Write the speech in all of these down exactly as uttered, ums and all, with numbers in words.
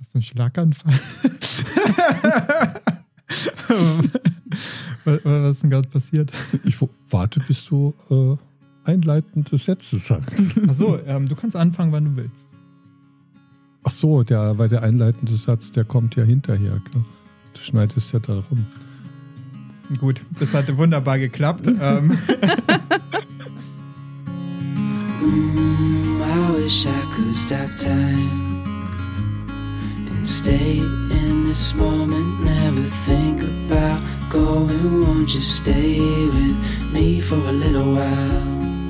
Hast du einen Schlaganfall? was, was ist denn gerade passiert? Ich warte, bis du äh, einleitende Sätze sagst. Achso, ähm, du kannst anfangen, wann du willst. Ach so, der, weil der einleitende Satz, der kommt ja hinterher. Gell? Du schneidest ja da rum. Gut, das hatte wunderbar geklappt. ähm. Mm, I wish I could stop time and stay in this moment, never think about going. Won't you stay with me for a little while?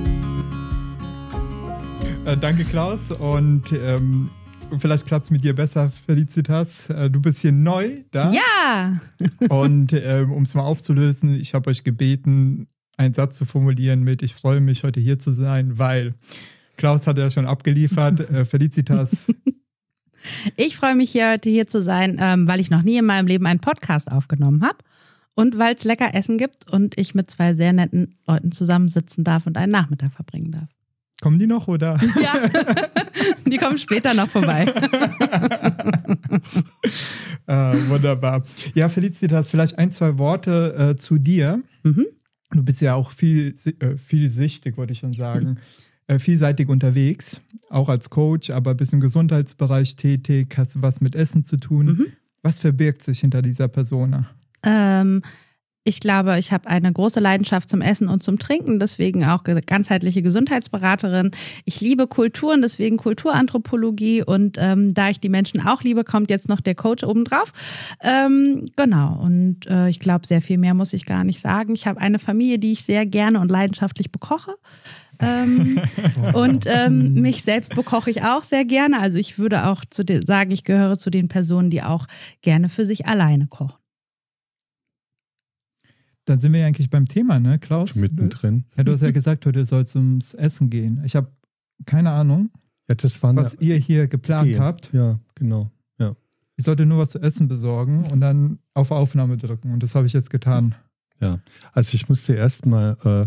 Äh, danke, Klaus. Und ähm, vielleicht klappt es mit dir besser, Felicitas. Äh, du bist hier neu da. Ja! Und ähm, um es mal aufzulösen, ich habe euch gebeten, einen Satz zu formulieren mit: Ich freue mich, heute hier zu sein, weil Klaus hat ja schon abgeliefert. Äh, Felicitas. Ich freue mich, hier heute hier zu sein, ähm, weil ich noch nie in meinem Leben einen Podcast aufgenommen habe und weil es lecker Essen gibt und ich mit zwei sehr netten Leuten zusammensitzen darf und einen Nachmittag verbringen darf. Kommen die noch, oder? Ja, die kommen später noch vorbei. äh, wunderbar. Ja, Felicitas, vielleicht ein, zwei Worte äh, zu dir. Mhm. Du bist ja auch viel, äh, vielseitig, wollte ich schon sagen, äh, vielseitig unterwegs, auch als Coach, aber bist im Gesundheitsbereich tätig, hast was mit Essen zu tun. Mhm. Was verbirgt sich hinter dieser Persona? Ähm, ich glaube, ich habe eine große Leidenschaft zum Essen und zum Trinken, deswegen auch ganzheitliche Gesundheitsberaterin. Ich liebe Kulturen, deswegen Kulturanthropologie und ähm, da ich die Menschen auch liebe, kommt jetzt noch der Coach obendrauf. Ähm, genau, und äh, ich glaube, sehr viel mehr muss ich gar nicht sagen. Ich habe eine Familie, die ich sehr gerne und leidenschaftlich bekoche. ähm, und ähm, mich selbst bekoche ich auch sehr gerne. Also ich würde auch zu den, sagen, ich gehöre zu den Personen, die auch gerne für sich alleine kochen. Dann sind wir ja eigentlich beim Thema, ne, Klaus? Mittendrin. Ja, du hast ja gesagt, heute soll es ums Essen gehen. Ich habe keine Ahnung, Ja, das war was ihr hier geplant Idee. habt. Ja, genau. Ja. Ich sollte nur was zu essen besorgen und dann auf Aufnahme drücken. Und das habe ich jetzt getan. Ja, also ich musste erstmal, äh,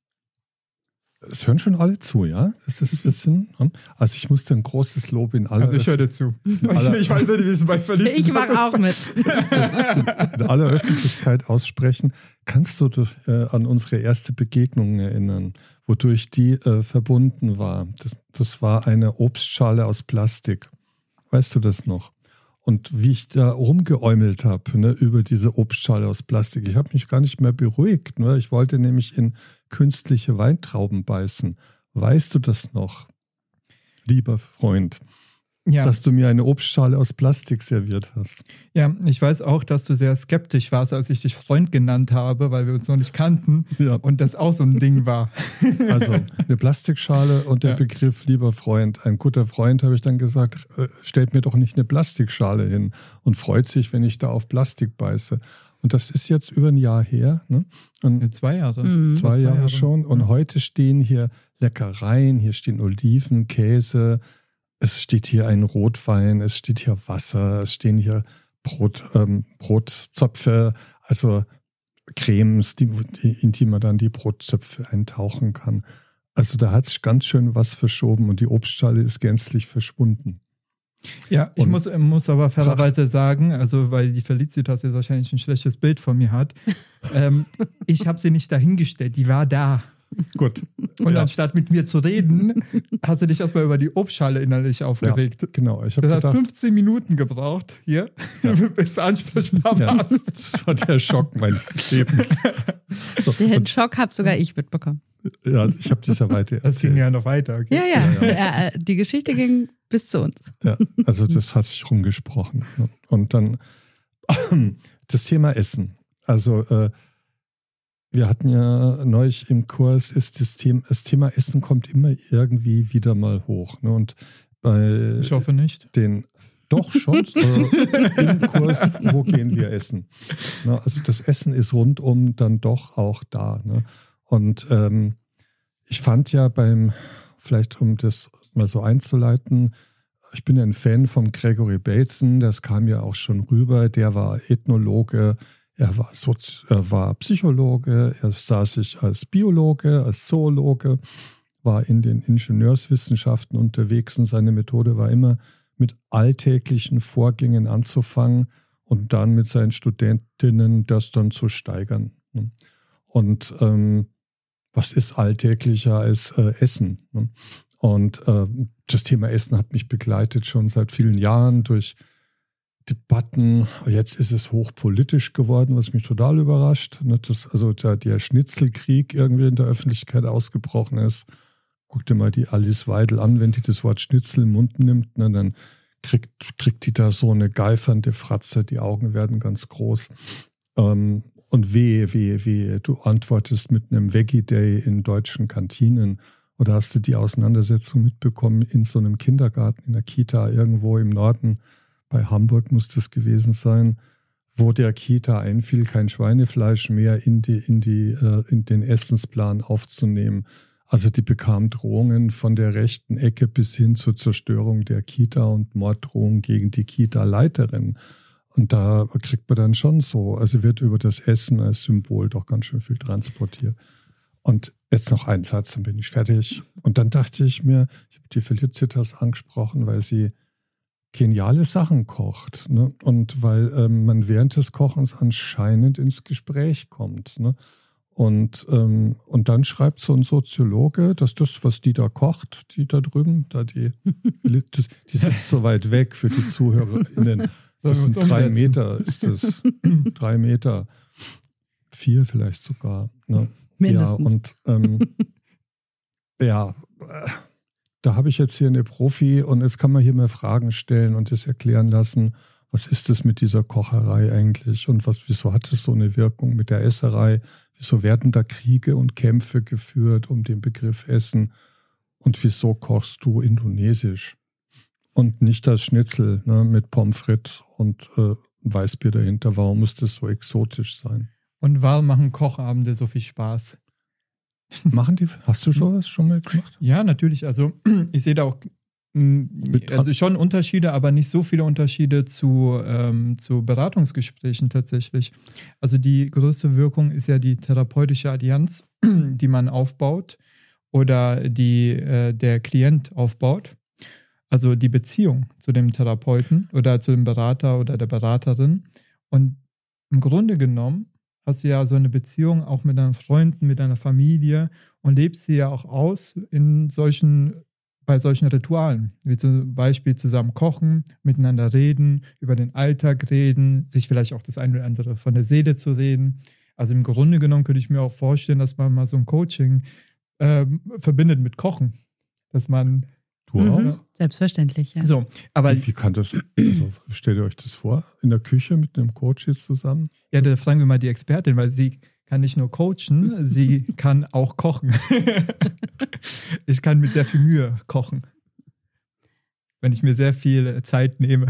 es hören schon alle zu, ja? Es ist ein bisschen, also ich musste ein großes Lob in aller Also ich höre dir zu. aller- Ich weiß nicht, wie es bei Felicitas Ich mache auch mit. in aller Öffentlichkeit aussprechen. Kannst du dich äh, an unsere erste Begegnung erinnern, wodurch die äh, verbunden war? Das, das war eine Obstschale aus Plastik. Weißt du das noch? Und wie ich da rumgeäumelt habe, ne, über diese Obstschale aus Plastik. Ich habe mich gar nicht mehr beruhigt. Ne? Ich wollte nämlich in künstliche Weintrauben beißen. Weißt du das noch, lieber Freund, Ja. dass du mir eine Obstschale aus Plastik serviert hast? Ja, ich weiß auch, dass du sehr skeptisch warst, als ich dich Freund genannt habe, weil wir uns noch nicht kannten Ja. und das auch so ein Ding war. Also eine Plastikschale und der Ja. Begriff lieber Freund. Ein guter Freund, habe ich dann gesagt, äh, stellt mir doch nicht eine Plastikschale hin und freut sich, wenn ich da auf Plastik beiße. Und das ist jetzt über ein Jahr her. Ne? Und Zwei Jahre. Mhm. zwei, Zwei Jahre, Jahre. schon. Und Ja. heute stehen hier Leckereien, hier stehen Oliven, Käse, es steht hier ein Rotwein, es steht hier Wasser, es stehen hier Brot, ähm, Brotzöpfe, also Cremes, die, die, in die man dann die Brotzöpfe eintauchen kann. Also da hat sich ganz schön was verschoben und die Obstschale ist gänzlich verschwunden. Ja, ich Und- muss, muss aber fairerweise sagen, also weil die Felicitas jetzt wahrscheinlich ein schlechtes Bild von mir hat, ähm, ich habe sie nicht dahingestellt, die war da. Gut. Und Ja. anstatt mit mir zu reden, hast du dich erstmal über die Obstschale innerlich aufgeregt. Ja, genau. Ich habe Das hat gedacht, fünfzehn Minuten gebraucht, hier, bis du ansprechbar ja, warst. das war der Schock meines Lebens. So, Den und, Schock habe sogar ich mitbekommen. ja, ich habe dich ja weiter Das ging erzählt. ja noch weiter. Okay. Ja, ja. Ja, ja. äh, Die Geschichte ging bis zu uns. Ja, also das hat sich rumgesprochen. Ne? Und dann das Thema Essen. Also äh, wir hatten ja neulich im Kurs, ist das Thema, das Thema Essen kommt immer irgendwie wieder mal hoch. Ne? Und bei Ich hoffe nicht. den doch schon äh, im Kurs, wo gehen wir essen? Ne? Also das Essen ist rundum dann doch auch da. Ne? Und ähm, ich fand ja beim, vielleicht um das mal so einzuleiten, ich bin ja ein Fan von Gregory Bateson, das kam ja auch schon rüber, der war Ethnologe, er war, Sozi- er war Psychologe, er sah sich als Biologe, als Zoologe, war in den Ingenieurswissenschaften unterwegs und seine Methode war immer mit alltäglichen Vorgängen anzufangen und dann mit seinen Studentinnen das dann zu steigern. Ne? Und ähm, was ist alltäglicher als äh, Essen? Ne? Und äh, das Thema Essen hat mich begleitet schon seit vielen Jahren durch Debatten. Jetzt ist es hochpolitisch geworden, was mich total überrascht. Ne? Dass also der, der Schnitzelkrieg irgendwie in der Öffentlichkeit ausgebrochen ist. Guck dir mal die Alice Weidel an, wenn die das Wort Schnitzel im Mund nimmt, ne, dann kriegt, kriegt die da so eine geifernde Fratze, die Augen werden ganz groß. Ähm, und wehe, wehe, wehe, du antwortest mit einem Veggie-Day in deutschen Kantinen. Oder hast du die Auseinandersetzung mitbekommen in so einem Kindergarten, in der Kita irgendwo im Norden? Bei Hamburg muss das gewesen sein, wo der Kita einfiel, kein Schweinefleisch mehr in, die, in, die, äh, in den Essensplan aufzunehmen. Also die bekamen Drohungen von der rechten Ecke bis hin zur Zerstörung der Kita und Morddrohungen gegen die Kita-Leiterin. Und da kriegt man dann schon so, also wird über das Essen als Symbol doch ganz schön viel transportiert. Und jetzt noch ein Satz, dann bin ich fertig. Und dann dachte ich mir, ich habe die Felicitas angesprochen, weil sie geniale Sachen kocht, ne? Und weil ähm, man während des Kochens anscheinend ins Gespräch kommt. Ne? Und, ähm, und dann schreibt so ein Soziologe, dass das, was die da kocht, die da drüben, da die, die sitzt so weit weg für die ZuhörerInnen. Das sind drei Meter, ist das. Drei Meter. Vier vielleicht sogar. Ne? Mindestens. Ja, und ähm, ja, da habe ich jetzt hier eine Profi und jetzt kann man hier mal Fragen stellen und das erklären lassen, was ist das mit dieser Kocherei eigentlich und was, wieso hat es so eine Wirkung mit der Esserei? Wieso werden da Kriege und Kämpfe geführt um den Begriff Essen? Und wieso kochst du indonesisch? Und nicht das Schnitzel, ne, mit Pommes frites und äh, Weißbier dahinter. Warum muss das so exotisch sein? Und warum machen Kochabende so viel Spaß? Machen die, hast du schon was schon mal gemacht? Ja, natürlich. Also ich sehe da auch also schon Unterschiede, aber nicht so viele Unterschiede zu, ähm, zu Beratungsgesprächen tatsächlich. Also die größte Wirkung ist ja die therapeutische Allianz, die man aufbaut oder die äh, der Klient aufbaut. Also die Beziehung zu dem Therapeuten oder zu dem Berater oder der Beraterin. Und im Grunde genommen hast du ja so eine Beziehung auch mit deinen Freunden, mit deiner Familie und lebst sie ja auch aus in solchen, bei solchen Ritualen, wie zum Beispiel zusammen kochen, miteinander reden, über den Alltag reden, sich vielleicht auch das eine oder andere von der Seele zu reden. Also im Grunde genommen könnte ich mir auch vorstellen, dass man mal so ein Coaching äh, verbindet mit Kochen, dass man Du auch? Mhm. Selbstverständlich, ja. So, aber wie, wie kann das, also stellt ihr euch das vor, in der Küche mit einem Coach jetzt zusammen? Ja, da fragen wir mal die Expertin, weil sie kann nicht nur coachen, sie kann auch kochen. Ich kann mit sehr viel Mühe kochen, wenn ich mir sehr viel Zeit nehme.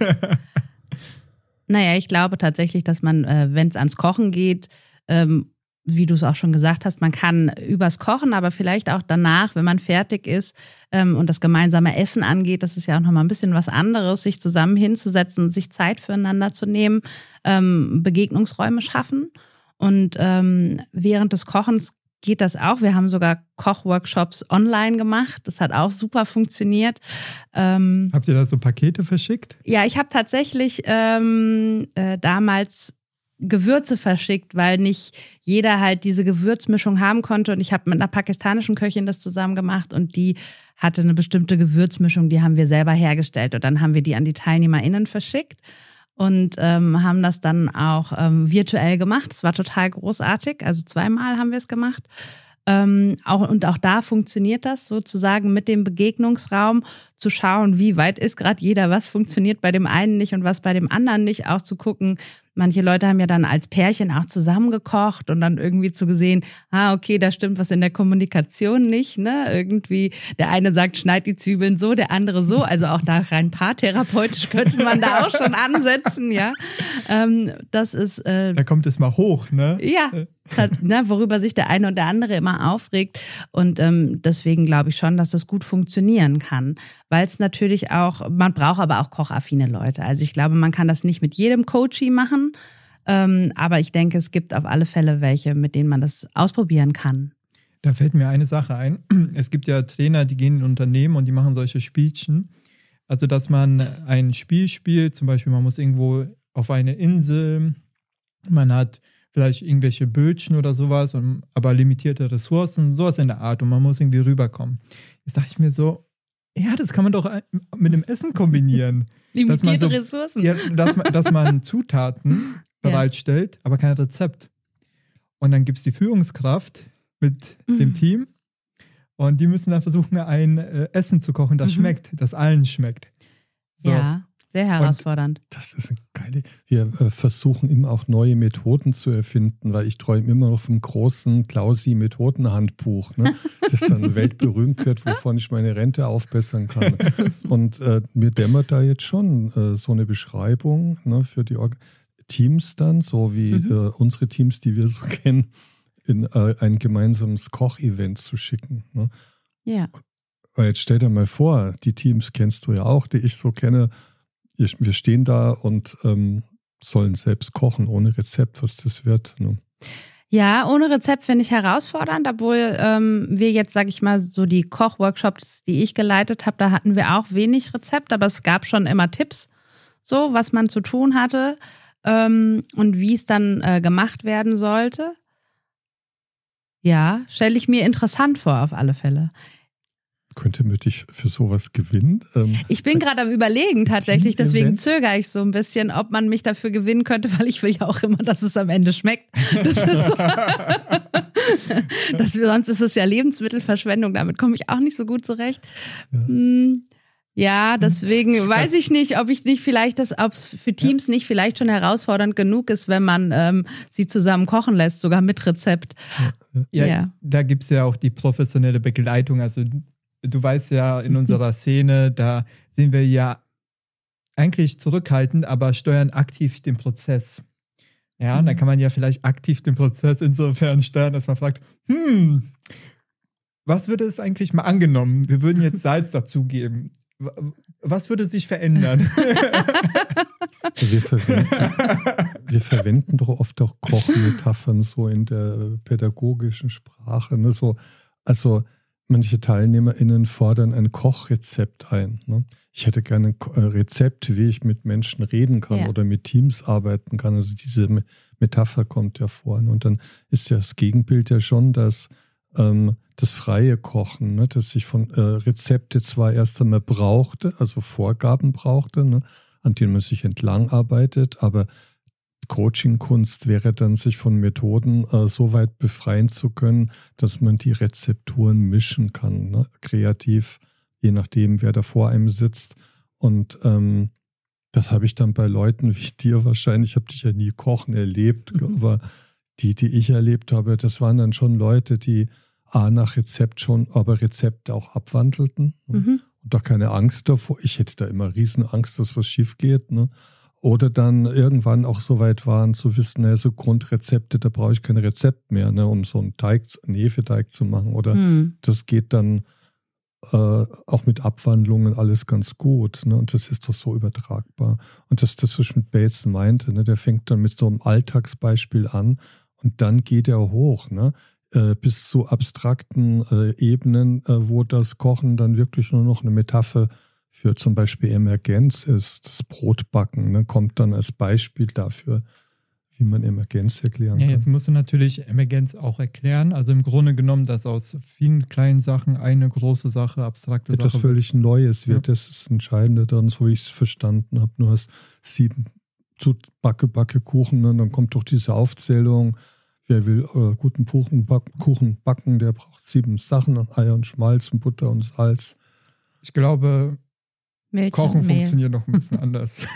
Naja, ich glaube tatsächlich, dass man, äh, wenn es ans Kochen geht, ähm, wie du es auch schon gesagt hast, man kann übers Kochen, aber vielleicht auch danach, wenn man fertig ist ähm, und das gemeinsame Essen angeht, das ist ja auch nochmal ein bisschen was anderes, sich zusammen hinzusetzen, sich Zeit füreinander zu nehmen, ähm, Begegnungsräume schaffen. Und ähm, während des Kochens geht das auch. Wir haben sogar Kochworkshops online gemacht. Das hat auch super funktioniert. Ähm, Habt ihr da so Pakete verschickt? Ja, ich habe tatsächlich ähm, äh, damals Gewürze verschickt, weil nicht jeder halt diese Gewürzmischung haben konnte. Und ich habe mit einer pakistanischen Köchin das zusammen gemacht und die hatte eine bestimmte Gewürzmischung, die haben wir selber hergestellt. Und dann haben wir die an die TeilnehmerInnen verschickt und ähm, haben das dann auch ähm, virtuell gemacht. Es war total großartig. Also zweimal haben wir es gemacht. Ähm, auch, und auch da funktioniert das sozusagen mit dem Begegnungsraum zu schauen, wie weit ist gerade jeder, was funktioniert bei dem einen nicht und was bei dem anderen nicht, auch zu gucken. Manche Leute haben ja dann als Pärchen auch zusammengekocht und dann irgendwie zu gesehen, ah, okay, da stimmt was in der Kommunikation nicht, ne? Irgendwie, der eine sagt, schneid die Zwiebeln so, der andere so. Also auch da rein paartherapeutisch könnte man da auch schon ansetzen, ja. Ähm, das ist. Äh, da kommt es mal hoch, ne? Ja. Hat, ne, worüber sich der eine und der andere immer aufregt. Und ähm, deswegen glaube ich schon, dass das gut funktionieren kann. Weil es natürlich auch, man braucht aber auch kochaffine Leute. Also ich glaube, man kann das nicht mit jedem Coachie machen. Ähm, aber ich denke, es gibt auf alle Fälle welche, mit denen man das ausprobieren kann. Da fällt mir eine Sache ein. Es gibt ja Trainer, die gehen in Unternehmen und die machen solche Spielchen. Also, dass man ein Spiel spielt, zum Beispiel, man muss irgendwo auf eine Insel, man hat vielleicht irgendwelche Bötchen oder sowas, und, aber limitierte Ressourcen, sowas in der Art, und man muss irgendwie rüberkommen. Jetzt dachte ich mir so, ja, das kann man doch mit dem Essen kombinieren. Limitierte so, Ressourcen. Ja, dass, man, dass man Zutaten bereitstellt, aber kein Rezept. Und dann gibt es die Führungskraft mit mhm. dem Team, und die müssen dann versuchen, ein äh, Essen zu kochen, das mhm. schmeckt, das allen schmeckt. So. Ja, sehr herausfordernd. Und das ist eine geile. Wir äh, versuchen immer auch neue Methoden zu erfinden, weil ich träume immer noch vom großen Klausi-Methodenhandbuch, ne, das dann weltberühmt wird, wovon ich meine Rente aufbessern kann. Und äh, mir dämmert da jetzt schon äh, so eine Beschreibung, ne, für die Org- Teams dann, so wie mhm. äh, unsere Teams, die wir so kennen, in äh, ein gemeinsames Kochevent zu schicken. Ne? Ja. Weil jetzt stell dir mal vor, die Teams kennst du ja auch, die ich so kenne. Ich, wir stehen da und ähm, sollen selbst kochen, ohne Rezept, was das wird. Ne? Ja, ohne Rezept finde ich herausfordernd, obwohl ähm, wir jetzt, sage ich mal, so die Kochworkshops, die ich geleitet habe, da hatten wir auch wenig Rezept, aber es gab schon immer Tipps, so was man zu tun hatte ähm, und wie es dann äh, gemacht werden sollte. Ja, stelle ich mir interessant vor, auf alle Fälle. Könnte man dich für sowas gewinnen? Ähm, ich bin gerade am Überlegen tatsächlich, deswegen zögere ich so ein bisschen, ob man mich dafür gewinnen könnte, weil ich will ja auch immer, dass es am Ende schmeckt. Das ist so. das, sonst ist es ja Lebensmittelverschwendung, damit komme ich auch nicht so gut zurecht. Ja. Hm. Ja, deswegen weiß ich nicht, ob ich nicht vielleicht das, ob es für Teams ja. nicht vielleicht schon herausfordernd genug ist, wenn man ähm, sie zusammen kochen lässt, sogar mit Rezept. Ja, ja. Da gibt es ja auch die professionelle Begleitung. Also du weißt ja, in unserer Szene, da sind wir ja eigentlich zurückhaltend, aber steuern aktiv den Prozess. Ja, mhm. dann kann man ja vielleicht aktiv den Prozess insofern steuern, dass man fragt, hm, was würde es eigentlich mal angenommen? Wir würden jetzt Salz dazugeben. Was würde sich verändern? Wir verwenden, wir verwenden doch oft auch Kochmetaphern so in der pädagogischen Sprache. Ne? So, also manche TeilnehmerInnen fordern ein Kochrezept ein. Ne? Ich hätte gerne ein Rezept, wie ich mit Menschen reden kann ja. oder mit Teams arbeiten kann. Also diese Metapher kommt ja vor. Ne? Und dann ist ja das Gegenbild ja schon, dass ähm, das freie Kochen, ne, dass ich von äh, Rezepte zwar erst einmal brauchte, also Vorgaben brauchte, ne, an denen man sich entlang arbeitet, aber Coaching-Kunst wäre dann, sich von Methoden äh, so weit befreien zu können, dass man die Rezepturen mischen kann, ne, kreativ, je nachdem, wer da vor einem sitzt. Und ähm, das habe ich dann bei Leuten wie dir wahrscheinlich, ich habe dich ja nie kochen erlebt, mhm. aber die, die ich erlebt habe, das waren dann schon Leute, die A, nach Rezept schon, aber Rezepte auch abwandelten. Mhm. Und doch keine Angst davor. Ich hätte da immer Riesenangst, dass was schief geht. Ne? Oder dann irgendwann auch so weit waren zu wissen, ne, so Grundrezepte, da brauche ich kein Rezept mehr, ne, um so einen Teig, einen Hefeteig zu machen. Oder mhm. das geht dann äh, auch mit Abwandlungen alles ganz gut. Ne? Und das ist doch so übertragbar. Und das, das was ich mit Bateson meinte, ne, der fängt dann mit so einem Alltagsbeispiel an und dann geht er hoch, ne? Bis zu abstrakten äh, Ebenen, äh, wo das Kochen dann wirklich nur noch eine Metapher für zum Beispiel Emergenz ist. Das Brotbacken, ne, kommt dann als Beispiel dafür, wie man Emergenz erklären ja, kann. Jetzt musst du natürlich Emergenz auch erklären. Also im Grunde genommen, dass aus vielen kleinen Sachen eine große Sache, abstrakte Sache Etwas völlig wird. Neues wird. Ja. Das ist das Entscheidende dann, so wie ich es verstanden habe. Du hast sieben zu Backe, Backe, Kuchen, ne, dann kommt doch diese Aufzählung. Wer will äh, guten Kuchen backen, Kuchen backen, der braucht sieben Sachen, Eier und Schmalz und Butter und Salz. Ich glaube, Milch Kochen funktioniert noch ein bisschen anders.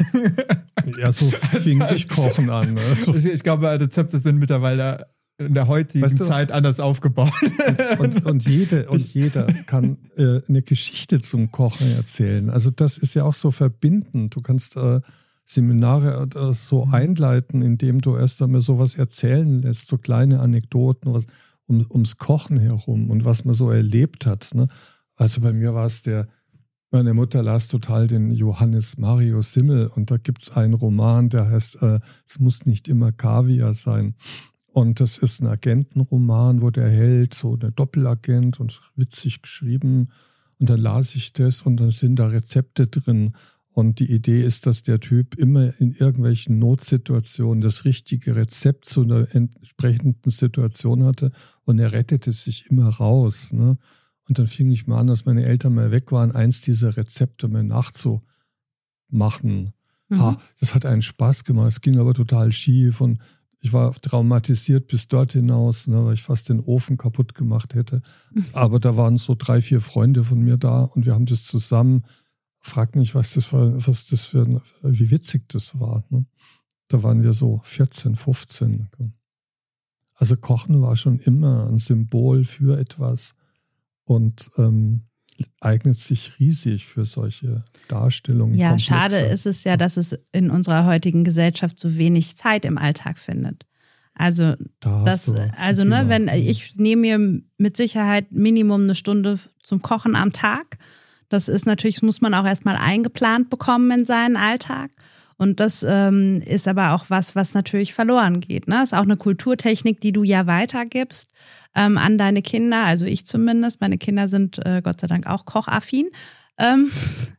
Ja, so fing ich Kochen an. Ne? Ich, ich glaube, Rezepte sind mittlerweile in der heutigen weißt du, Zeit anders aufgebaut. Und, und, und, jede, und jeder kann äh, eine Geschichte zum Kochen erzählen. Also das ist ja auch so verbindend. Du kannst äh, Seminare äh, so einleiten, indem du erst einmal sowas erzählen lässt, so kleine Anekdoten was, um, ums Kochen herum und was man so erlebt hat. Ne? Also bei mir war es der, meine Mutter las total den Johannes Marius Simmel und da gibt es einen Roman, der heißt, äh, es muss nicht immer Kaviar sein. Und das ist ein Agentenroman, wo der Held so eine Doppelagent und witzig geschrieben Und dann las ich das und dann sind da Rezepte drin. Und die Idee ist, dass der Typ immer in irgendwelchen Notsituationen das richtige Rezept zu einer entsprechenden Situation hatte und er rettete sich immer raus. Ne? Und dann fing ich mal an, dass meine Eltern mal weg waren, eins dieser Rezepte mal nachzumachen. Mhm. Ha, das hat einen Spaß gemacht, es ging aber total schief und ich war traumatisiert bis dort hinaus, ne, weil ich fast den Ofen kaputt gemacht hätte. Mhm. Aber da waren so drei, vier Freunde von mir da und wir haben das zusammen. Frag nicht, was das war, was das für, wie witzig das war. Ne? Da waren wir so vierzehn, fünfzehn. Also Kochen war schon immer ein Symbol für etwas und ähm, eignet sich riesig für solche Darstellungen. Ja, komplexer. Schade ist es ja, dass es in unserer heutigen Gesellschaft so wenig Zeit im Alltag findet. Also, da das, also ne, wenn ich nehme mir mit Sicherheit Minimum eine Stunde zum Kochen am Tag. Das ist natürlich, das muss man auch erstmal eingeplant bekommen in seinen Alltag. Und das ähm, ist aber auch was, was natürlich verloren geht. Ne? Das ist auch eine Kulturtechnik, die du ja weitergibst ähm, an deine Kinder. Also ich zumindest. Meine Kinder sind äh, Gott sei Dank auch kochaffin. Ähm,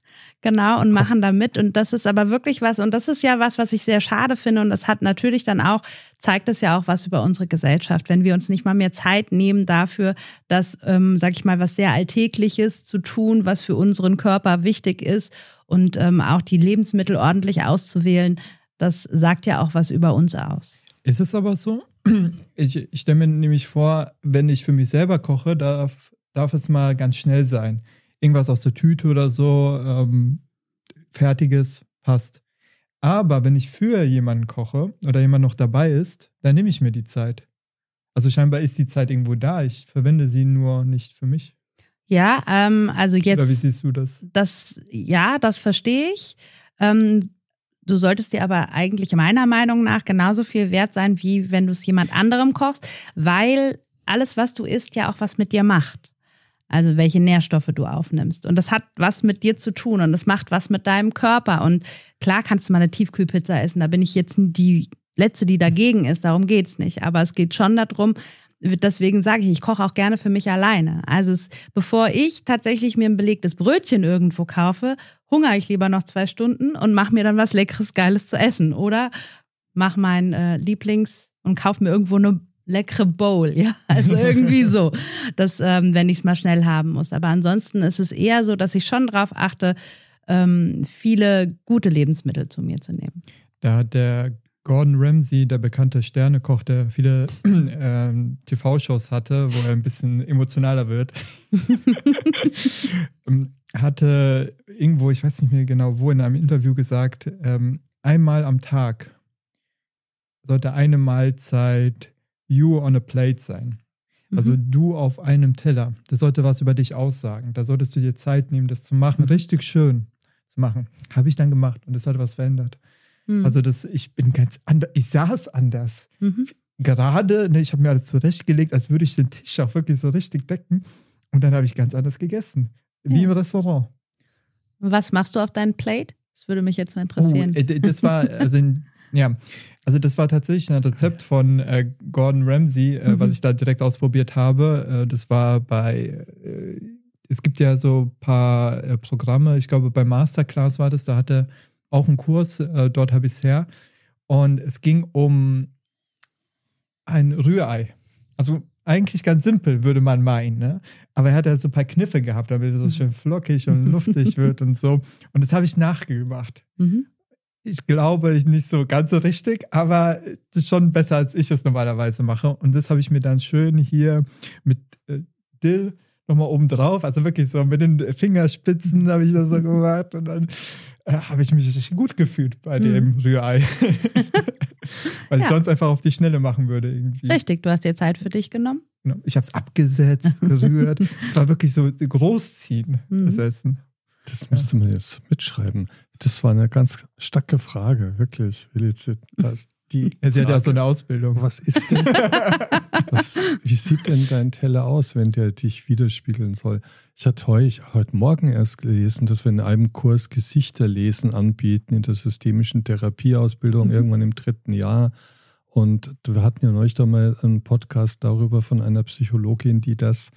genau, und machen da mit. Und das ist aber wirklich was, und das ist ja was, was ich sehr schade finde. Und das hat natürlich dann auch, zeigt es ja auch was über unsere Gesellschaft, wenn wir uns nicht mal mehr Zeit nehmen dafür, das, ähm, sag ich mal, was sehr Alltägliches zu tun, was für unseren Körper wichtig ist und ähm, auch die Lebensmittel ordentlich auszuwählen. Das sagt ja auch was über uns aus. Ist es aber so? Ich, ich stelle mir nämlich vor, wenn ich für mich selber koche, darf, darf es mal ganz schnell sein. Irgendwas aus der Tüte oder so, ähm, Fertiges, passt. Aber wenn ich für jemanden koche oder jemand noch dabei ist, dann nehme ich mir die Zeit. Also scheinbar ist die Zeit irgendwo da, ich verwende sie nur nicht für mich. Ja, ähm, also jetzt. Oder wie siehst du das? Das, ja, das verstehe ich. Ähm, du solltest dir aber eigentlich meiner Meinung nach genauso viel wert sein, wie wenn du es jemand anderem kochst, weil alles, was du isst, ja auch was mit dir macht. Also welche Nährstoffe du aufnimmst. Und das hat was mit dir zu tun und das macht was mit deinem Körper. Und klar kannst du mal eine Tiefkühlpizza essen, da bin ich jetzt die Letzte, die dagegen ist, darum geht's nicht. Aber es geht schon darum, deswegen sage ich, ich koche auch gerne für mich alleine. Also es, bevor ich tatsächlich mir ein belegtes Brötchen irgendwo kaufe, hungere ich lieber noch zwei Stunden und mache mir dann was Leckeres, Geiles zu essen. Oder mache mein äh, Lieblings- und kaufe mir irgendwo eine leckere Bowl, ja, also irgendwie so, dass, ähm, wenn ich es mal schnell haben muss. Aber ansonsten ist es eher so, dass ich schon drauf achte, ähm, viele gute Lebensmittel zu mir zu nehmen. Da hat der Gordon Ramsay, der bekannte Sternekoch, der viele ähm, T V-Shows hatte, wo er ein bisschen emotionaler wird, hatte irgendwo, ich weiß nicht mehr genau wo, in einem Interview gesagt, ähm, einmal am Tag sollte eine Mahlzeit you on a plate sein. Also mhm. du auf einem Teller. Das sollte was über dich aussagen. Da solltest du dir Zeit nehmen, das zu machen, richtig schön zu machen. Habe ich dann gemacht und das hat was verändert. Mhm. Also das, ich bin ganz anders, ich saß anders. Mhm. Gerade, ne, ich habe mir alles zurechtgelegt, als würde ich den Tisch auch wirklich so richtig decken. Und dann habe ich ganz anders gegessen. Wie ja. im Restaurant. Was machst du auf deinen Plate? Das würde mich jetzt mal interessieren. Oh, das war, also in, ja, also das war tatsächlich ein Rezept von äh, Gordon Ramsay, äh, mhm. was ich da direkt ausprobiert habe. Äh, das war bei, äh, es gibt ja so ein paar äh, Programme, ich glaube bei Masterclass war das, da hatte auch einen Kurs, äh, dort habe ich es her. Und es ging um ein Rührei. Also eigentlich ganz simpel, würde man meinen, ne? Aber er hat ja so ein paar Kniffe gehabt, damit es so schön flockig und luftig wird und so. Und das habe ich nachgemacht. Mhm. Ich glaube nicht so ganz so richtig, aber es ist schon besser, als ich es normalerweise mache. Und das habe ich mir dann schön hier mit äh, Dill nochmal oben drauf, also wirklich so mit den Fingerspitzen habe ich das so gemacht und dann äh, habe ich mich richtig gut gefühlt bei dem mhm. Rührei. Weil ja. ich sonst einfach auf die Schnelle machen würde irgendwie. Richtig, du hast dir Zeit für dich genommen. Ich habe es abgesetzt, gerührt. Es war wirklich so großziehen, mhm. das Essen. Das müsste man jetzt mitschreiben. Das war eine ganz starke Frage, wirklich. Das die ja, sie hat ja so eine Ausbildung. Was ist denn, was, wie sieht denn dein Teller aus, wenn der dich widerspiegeln soll? Ich hatte heute, heute Morgen erst gelesen, dass wir in einem Kurs Gesichterlesen anbieten in der systemischen Therapieausbildung, mhm. irgendwann im dritten Jahr. Und wir hatten ja neulich doch mal einen Podcast darüber von einer Psychologin, die das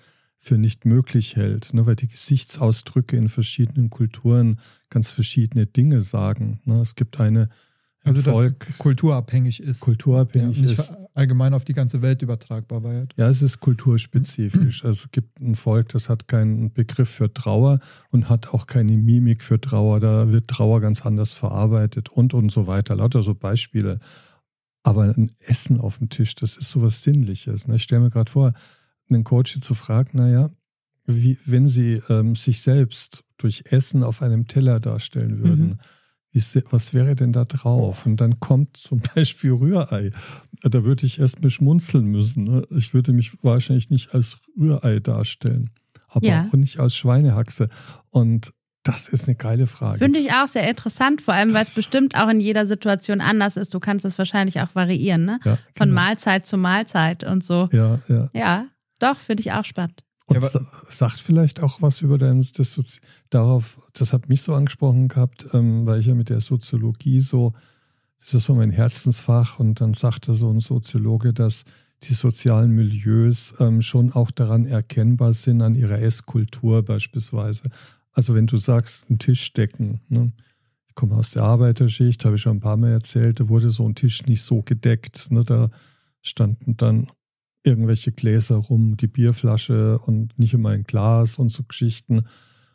für nicht möglich hält, ne? Weil die Gesichtsausdrücke in verschiedenen Kulturen ganz verschiedene Dinge sagen. Ne? Es gibt eine Also Volk, dass kulturabhängig ist. Kulturabhängig ja, nicht ist. allgemein auf die ganze Welt übertragbar war. Ja, ja, es ist kulturspezifisch. Also es gibt ein Volk, das hat keinen Begriff für Trauer und hat auch keine Mimik für Trauer. Da wird Trauer ganz anders verarbeitet und und so weiter. Lauter so Beispiele. Aber ein Essen auf dem Tisch, das ist sowas Sinnliches. Ne? Ich stelle mir gerade vor, einen Coach zu fragen, naja, wie, wenn sie ähm, sich selbst durch Essen auf einem Teller darstellen würden, mhm. wie, was wäre denn da drauf? Und dann kommt zum Beispiel Rührei. Da würde ich erst mal schmunzeln müssen. Ne? Ich würde mich wahrscheinlich nicht als Rührei darstellen, aber ja. auch nicht als Schweinehaxe. Und das ist eine geile Frage. Finde ich auch sehr interessant, vor allem, weil es bestimmt auch in jeder Situation anders ist. Du kannst es wahrscheinlich auch variieren, ne? Ja, von genau. Mahlzeit zu Mahlzeit und so. Ja, ja. Ja, doch, finde ich auch spannend. Und ja, sagt vielleicht auch was über dein, das Sozi- darauf, das hat mich so angesprochen gehabt, ähm, weil ich ja mit der Soziologie so, das ist so mein Herzensfach, und dann sagte so ein Soziologe, dass die sozialen Milieus ähm, schon auch daran erkennbar sind, an ihrer Esskultur beispielsweise. Also wenn du sagst, ein Tisch decken, ne? Ich komme aus der Arbeiterschicht, habe ich schon ein paar Mal erzählt, da wurde so ein Tisch nicht so gedeckt, ne? Da standen dann irgendwelche Gläser rum, die Bierflasche und nicht immer ein Glas und so Geschichten.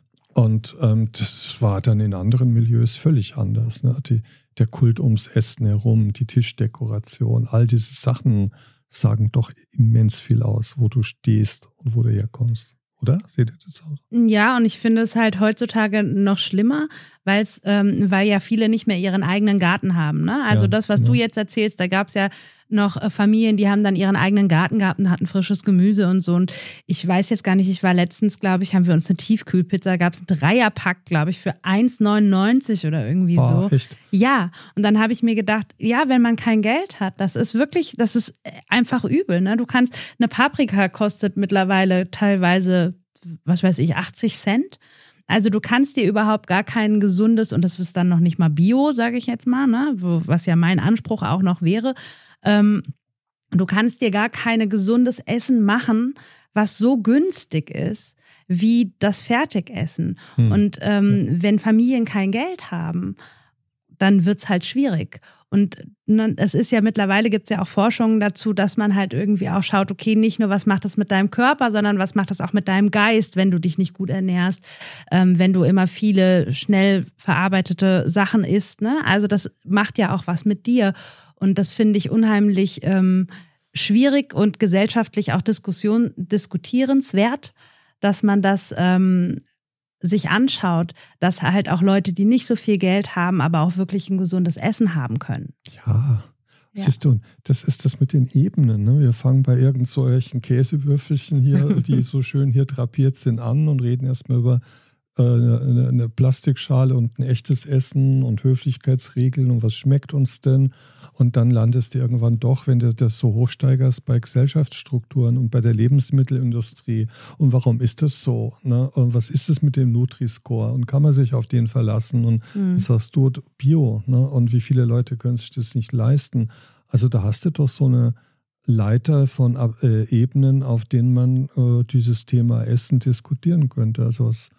Und ähm, das war dann in anderen Milieus völlig anders. Ne? Die, der Kult ums Essen herum, die Tischdekoration, all diese Sachen sagen doch immens viel aus, wo du stehst und wo du herkommst. Oder? Seht ihr das aus? Ja, und ich finde es halt heutzutage noch schlimmer, weil's, ähm, weil ja viele nicht mehr ihren eigenen Garten haben. Ne? Also ja, das, was ja. du jetzt erzählst, da gab es ja noch äh, Familien, die haben dann ihren eigenen Garten gehabt und hatten frisches Gemüse und so. Und ich weiß jetzt gar nicht, ich war letztens, glaube ich, haben wir uns eine Tiefkühlpizza, da gab es einen Dreierpack, glaube ich, für eins neunundneunzig oder irgendwie Boah, so. Echt? Ja, und dann habe ich mir gedacht, ja, wenn man kein Geld hat, das ist wirklich, das ist einfach übel. Ne? Du kannst, eine Paprika kostet mittlerweile teilweise, was weiß ich, achtzig Cent. Also du kannst dir überhaupt gar kein gesundes, und das ist dann noch nicht mal Bio, sage ich jetzt mal, ne? Was ja mein Anspruch auch noch wäre, ähm, du kannst dir gar kein gesundes Essen machen, was so günstig ist wie das Fertigessen. Hm. Und ähm, ja. wenn Familien kein Geld haben, dann wird's halt schwierig. Und es ist ja mittlerweile, gibt es ja auch Forschungen dazu, dass man halt irgendwie auch schaut, okay, nicht nur was macht das mit deinem Körper, sondern was macht das auch mit deinem Geist, wenn du dich nicht gut ernährst, ähm, wenn du immer viele schnell verarbeitete Sachen isst. Ne? Also das macht ja auch was mit dir. Und das finde ich unheimlich ähm, schwierig und gesellschaftlich auch Diskussion, diskutierenswert, dass man das ähm, sich anschaut, dass halt auch Leute, die nicht so viel Geld haben, aber auch wirklich ein gesundes Essen haben können. Ja, ja. Siehst du, das ist das mit den Ebenen. Ne? Wir fangen bei irgend solchen Käsewürfelchen hier, die so schön hier drapiert sind, an und reden erstmal über äh, eine, eine Plastikschale und ein echtes Essen und Höflichkeitsregeln und was schmeckt uns denn? Und dann landest du irgendwann doch, wenn du das so hochsteigerst, bei Gesellschaftsstrukturen und bei der Lebensmittelindustrie. Und warum ist das so? Ne? Und was ist es mit dem Nutri-Score? Und kann man sich auf den verlassen? Und mhm. sagst du Bio? Ne? Und wie viele Leute können sich das nicht leisten? Also da hast du doch so eine Leiter von äh, Ebenen, auf denen man äh, dieses Thema Essen diskutieren könnte. Also es,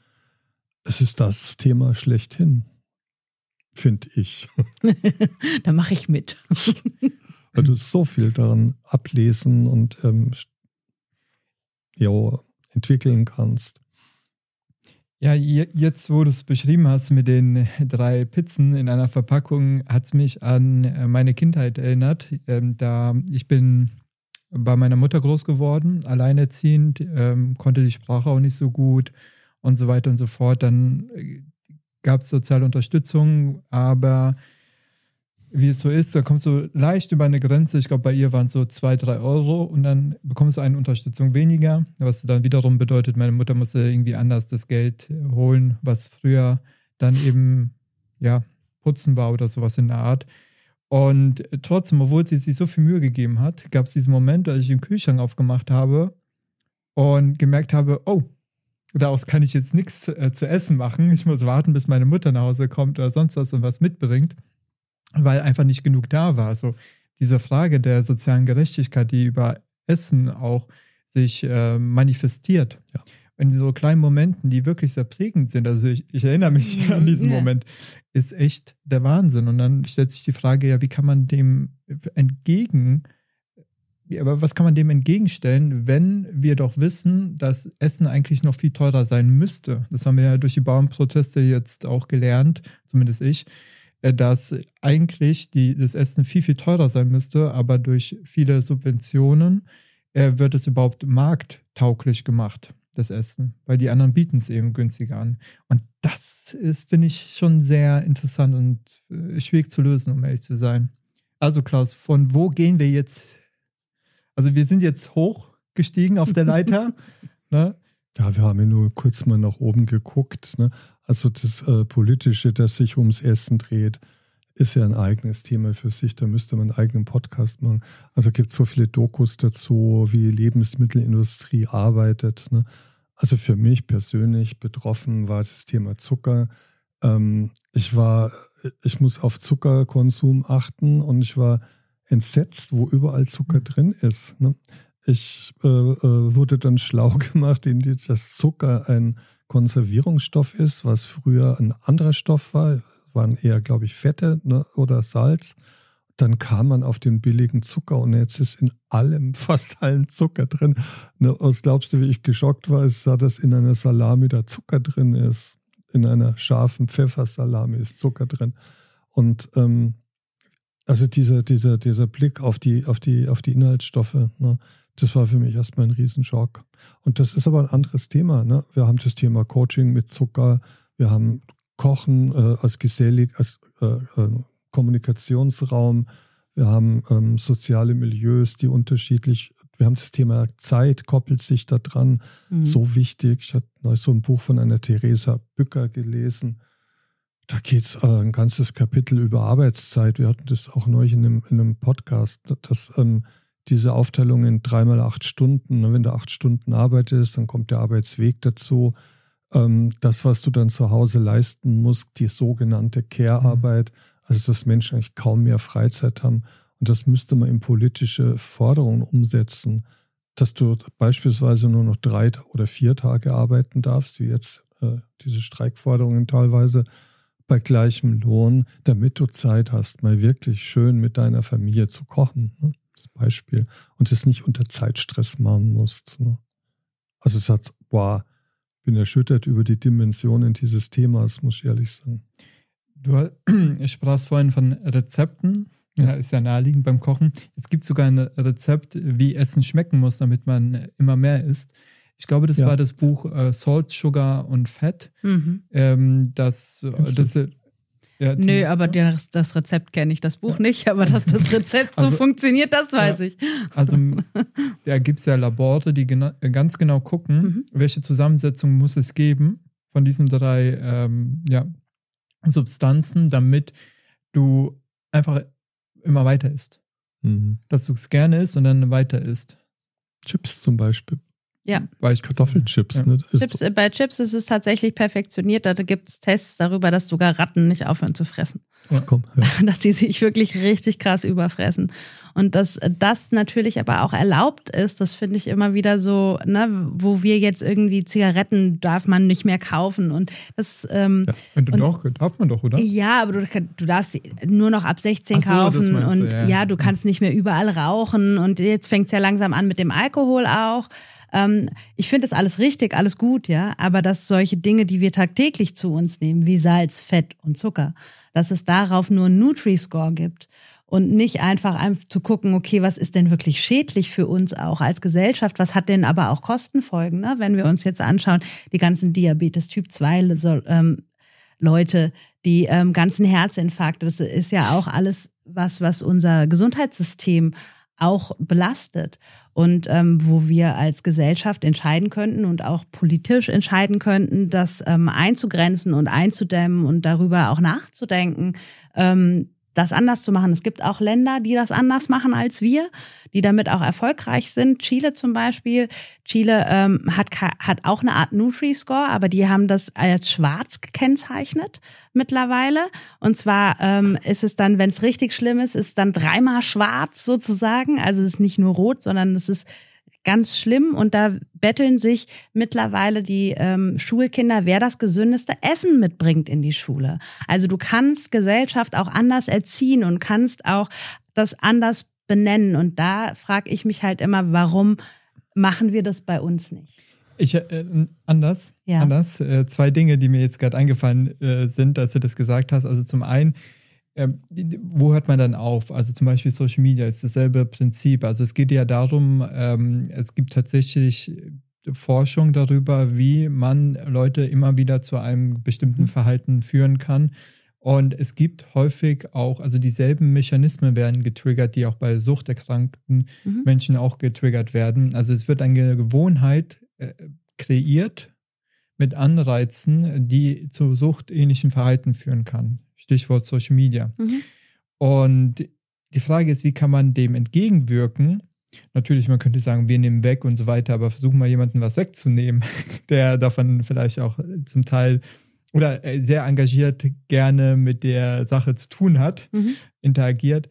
es ist das Thema schlechthin. Finde ich. Da mache ich mit. Weil du so viel daran ablesen und ähm, jo, entwickeln kannst. Ja, jetzt, wo du es beschrieben hast mit den drei Pizzen in einer Verpackung, hat es mich an meine Kindheit erinnert. Ähm, da ich bin bei meiner Mutter groß geworden, alleinerziehend, ähm, konnte die Sprache auch nicht so gut und so weiter und so fort. Dann gab es soziale Unterstützung, aber wie es so ist, da kommst du leicht über eine Grenze. Ich glaube, bei ihr waren es so zwei, drei Euro und dann bekommst du eine Unterstützung weniger, was dann wiederum bedeutet, meine Mutter musste irgendwie anders das Geld holen, was früher dann eben, ja, Putzen war oder sowas in der Art. Und trotzdem, obwohl sie sich so viel Mühe gegeben hat, gab es diesen Moment, als ich den Kühlschrank aufgemacht habe und gemerkt habe, oh, daraus kann ich jetzt nichts äh, zu essen machen. Ich muss warten, bis meine Mutter nach Hause kommt oder sonst was und was mitbringt, weil einfach nicht genug da war. Also diese Frage der sozialen Gerechtigkeit, die über Essen auch sich äh, manifestiert. Ja. In so kleinen Momenten, die wirklich sehr prägend sind, also ich, ich erinnere mich Mhm, an diesen ja. Moment, ist echt der Wahnsinn. Und dann stellt sich die Frage, ja, wie kann man dem entgegen, aber was kann man dem entgegenstellen, wenn wir doch wissen, dass Essen eigentlich noch viel teurer sein müsste? Das haben wir ja durch die Bauernproteste jetzt auch gelernt, zumindest ich, dass eigentlich die, das Essen viel, viel teurer sein müsste, aber durch viele Subventionen äh, wird es überhaupt markttauglich gemacht, das Essen, weil die anderen bieten es eben günstiger an. Und das ist, finde ich, schon sehr interessant und äh, schwierig zu lösen, um ehrlich zu sein. Also Klaus, von wo gehen wir jetzt? Also wir sind jetzt hochgestiegen auf der Leiter. Ne? Ja, wir haben ja nur kurz mal nach oben geguckt. Ne? Also das äh, Politische, das sich ums Essen dreht, ist ja ein eigenes Thema für sich. Da müsste man einen eigenen Podcast machen. Also gibt es so viele Dokus dazu, wie die Lebensmittelindustrie arbeitet. Ne? Also für mich persönlich betroffen war das Thema Zucker. Ähm, ich war, ich muss auf Zuckerkonsum achten und ich war entsetzt, wo überall Zucker drin ist. Ne? Ich äh, äh, wurde dann schlau gemacht, indem das Zucker ein Konservierungsstoff ist, was früher ein anderer Stoff war. Waren eher, glaube ich, Fette, ne, oder Salz. Dann kam man auf den billigen Zucker und jetzt ist in allem, fast allem Zucker drin. Ne, was glaubst du, wie ich geschockt war, ist, dass in einer Salami da Zucker drin ist. In einer scharfen Pfeffersalami ist Zucker drin. Und ähm, also dieser, dieser, dieser Blick auf die, auf die, auf die Inhaltsstoffe, ne, das war für mich erstmal ein Riesenschock. Und das ist aber ein anderes Thema. Ne? Wir haben das Thema Coaching mit Zucker, wir haben Kochen äh, als gesellig, als äh, äh, Kommunikationsraum, wir haben ähm, soziale Milieus, die unterschiedlich, wir haben das Thema Zeit, koppelt sich da dran, mhm. so wichtig. Ich hatte neulich so ein Buch von einer Theresa Bücker gelesen, da geht es äh, ein ganzes Kapitel über Arbeitszeit. Wir hatten das auch neulich in einem, in einem Podcast, dass ähm, diese Aufteilung in dreimal acht Stunden, ne, wenn du acht Stunden arbeitest, dann kommt der Arbeitsweg dazu. Ähm, das, was du dann zu Hause leisten musst, die sogenannte Care-Arbeit, also dass Menschen eigentlich kaum mehr Freizeit haben. Und das müsste man in politische Forderungen umsetzen, dass du beispielsweise nur noch drei oder vier Tage arbeiten darfst, wie jetzt äh, diese Streikforderungen teilweise, bei gleichem Lohn, damit du Zeit hast, mal wirklich schön mit deiner Familie zu kochen. Ne? Das Beispiel. Und es nicht unter Zeitstress machen musst. Ne? Also es hat, boah, bin erschüttert über die Dimensionen dieses Themas, muss ich ehrlich sagen. Du sprachst vorhin von Rezepten. Ja, ist ja naheliegend beim Kochen. Jetzt gibt es sogar ein Rezept, wie Essen schmecken muss, damit man immer mehr isst. Ich glaube, das ja. war das Buch äh, Salt, Sugar und Fett. Mhm. Ähm, das, das, ja, Nö, die, aber ja. das, das Rezept kenne ich, das Buch ja. nicht, aber dass das Rezept also, so funktioniert, das weiß ja. ich. Also da gibt es ja Labore, die gena- ganz genau gucken, mhm. welche Zusammensetzung muss es geben von diesen drei ähm, ja, Substanzen, damit du einfach immer weiter isst. Mhm. Dass du es gerne isst und dann weiter isst. Chips zum Beispiel. Ja. Kartoffelchips. Ja. Ne? Chips, bei Chips ist es tatsächlich perfektioniert. Da gibt es Tests darüber, dass sogar Ratten nicht aufhören zu fressen. Ach komm. Ja. Dass die sich wirklich richtig krass überfressen. Und dass das natürlich aber auch erlaubt ist, das finde ich immer wieder so, ne, wo wir jetzt irgendwie Zigaretten darf man nicht mehr kaufen. Und das ähm, ja. und, und doch, darf man doch, oder? Ja, aber du, du darfst nur noch ab sechzehn so, kaufen. Und du, ja. ja, du kannst nicht mehr überall rauchen. Und jetzt fängt es ja langsam an mit dem Alkohol auch. Ähm, ich finde das alles richtig, alles gut, ja, aber dass solche Dinge, die wir tagtäglich zu uns nehmen, wie Salz, Fett und Zucker, dass es darauf nur einen Nutri-Score gibt und nicht einfach, einfach zu gucken, okay, was ist denn wirklich schädlich für uns auch als Gesellschaft, was hat denn aber auch Kostenfolgen, ne? Wenn wir uns jetzt anschauen, die ganzen Diabetes Typ zwei ähm, Leute, die ähm, ganzen Herzinfarkte, das ist ja auch alles was, was unser Gesundheitssystem auch belastet und ähm, wo wir als Gesellschaft entscheiden könnten und auch politisch entscheiden könnten, das ähm, einzugrenzen und einzudämmen und darüber auch nachzudenken, ähm, das anders zu machen. Es gibt auch Länder, die das anders machen als wir, die damit auch erfolgreich sind. Chile zum Beispiel. Chile ähm, hat, hat auch eine Art Nutri-Score, aber die haben das als schwarz gekennzeichnet mittlerweile. Und zwar ähm, ist es dann, wenn es richtig schlimm ist, ist dann dreimal schwarz sozusagen. Also es ist nicht nur rot, sondern es ist ganz schlimm und da betteln sich mittlerweile die ähm, Schulkinder, wer das gesündeste Essen mitbringt in die Schule. Also du kannst Gesellschaft auch anders erziehen und kannst auch das anders benennen und da frage ich mich halt immer, warum machen wir das bei uns nicht? Ich, äh, anders, ja. anders. Äh, zwei Dinge, die mir jetzt gerade eingefallen äh, sind, als du das gesagt hast. Also zum einen, äh, wo hört man dann auf? Also zum Beispiel Social Media ist dasselbe Prinzip. Also es geht ja darum, ähm, es gibt tatsächlich Forschung darüber, wie man Leute immer wieder zu einem bestimmten Verhalten führen kann. Und es gibt häufig auch, also dieselben Mechanismen werden getriggert, die auch bei suchterkrankten mhm. Menschen auch getriggert werden. Also es wird eine Gewohnheit kreiert mit Anreizen, die zu suchtähnlichen Verhalten führen kann. Stichwort Social Media. Mhm. Und die Frage ist, wie kann man dem entgegenwirken? Natürlich, man könnte sagen, wir nehmen weg und so weiter, aber versuchen mal jemanden was wegzunehmen, der davon vielleicht auch zum Teil oder sehr engagiert gerne mit der Sache zu tun hat, mhm. interagiert.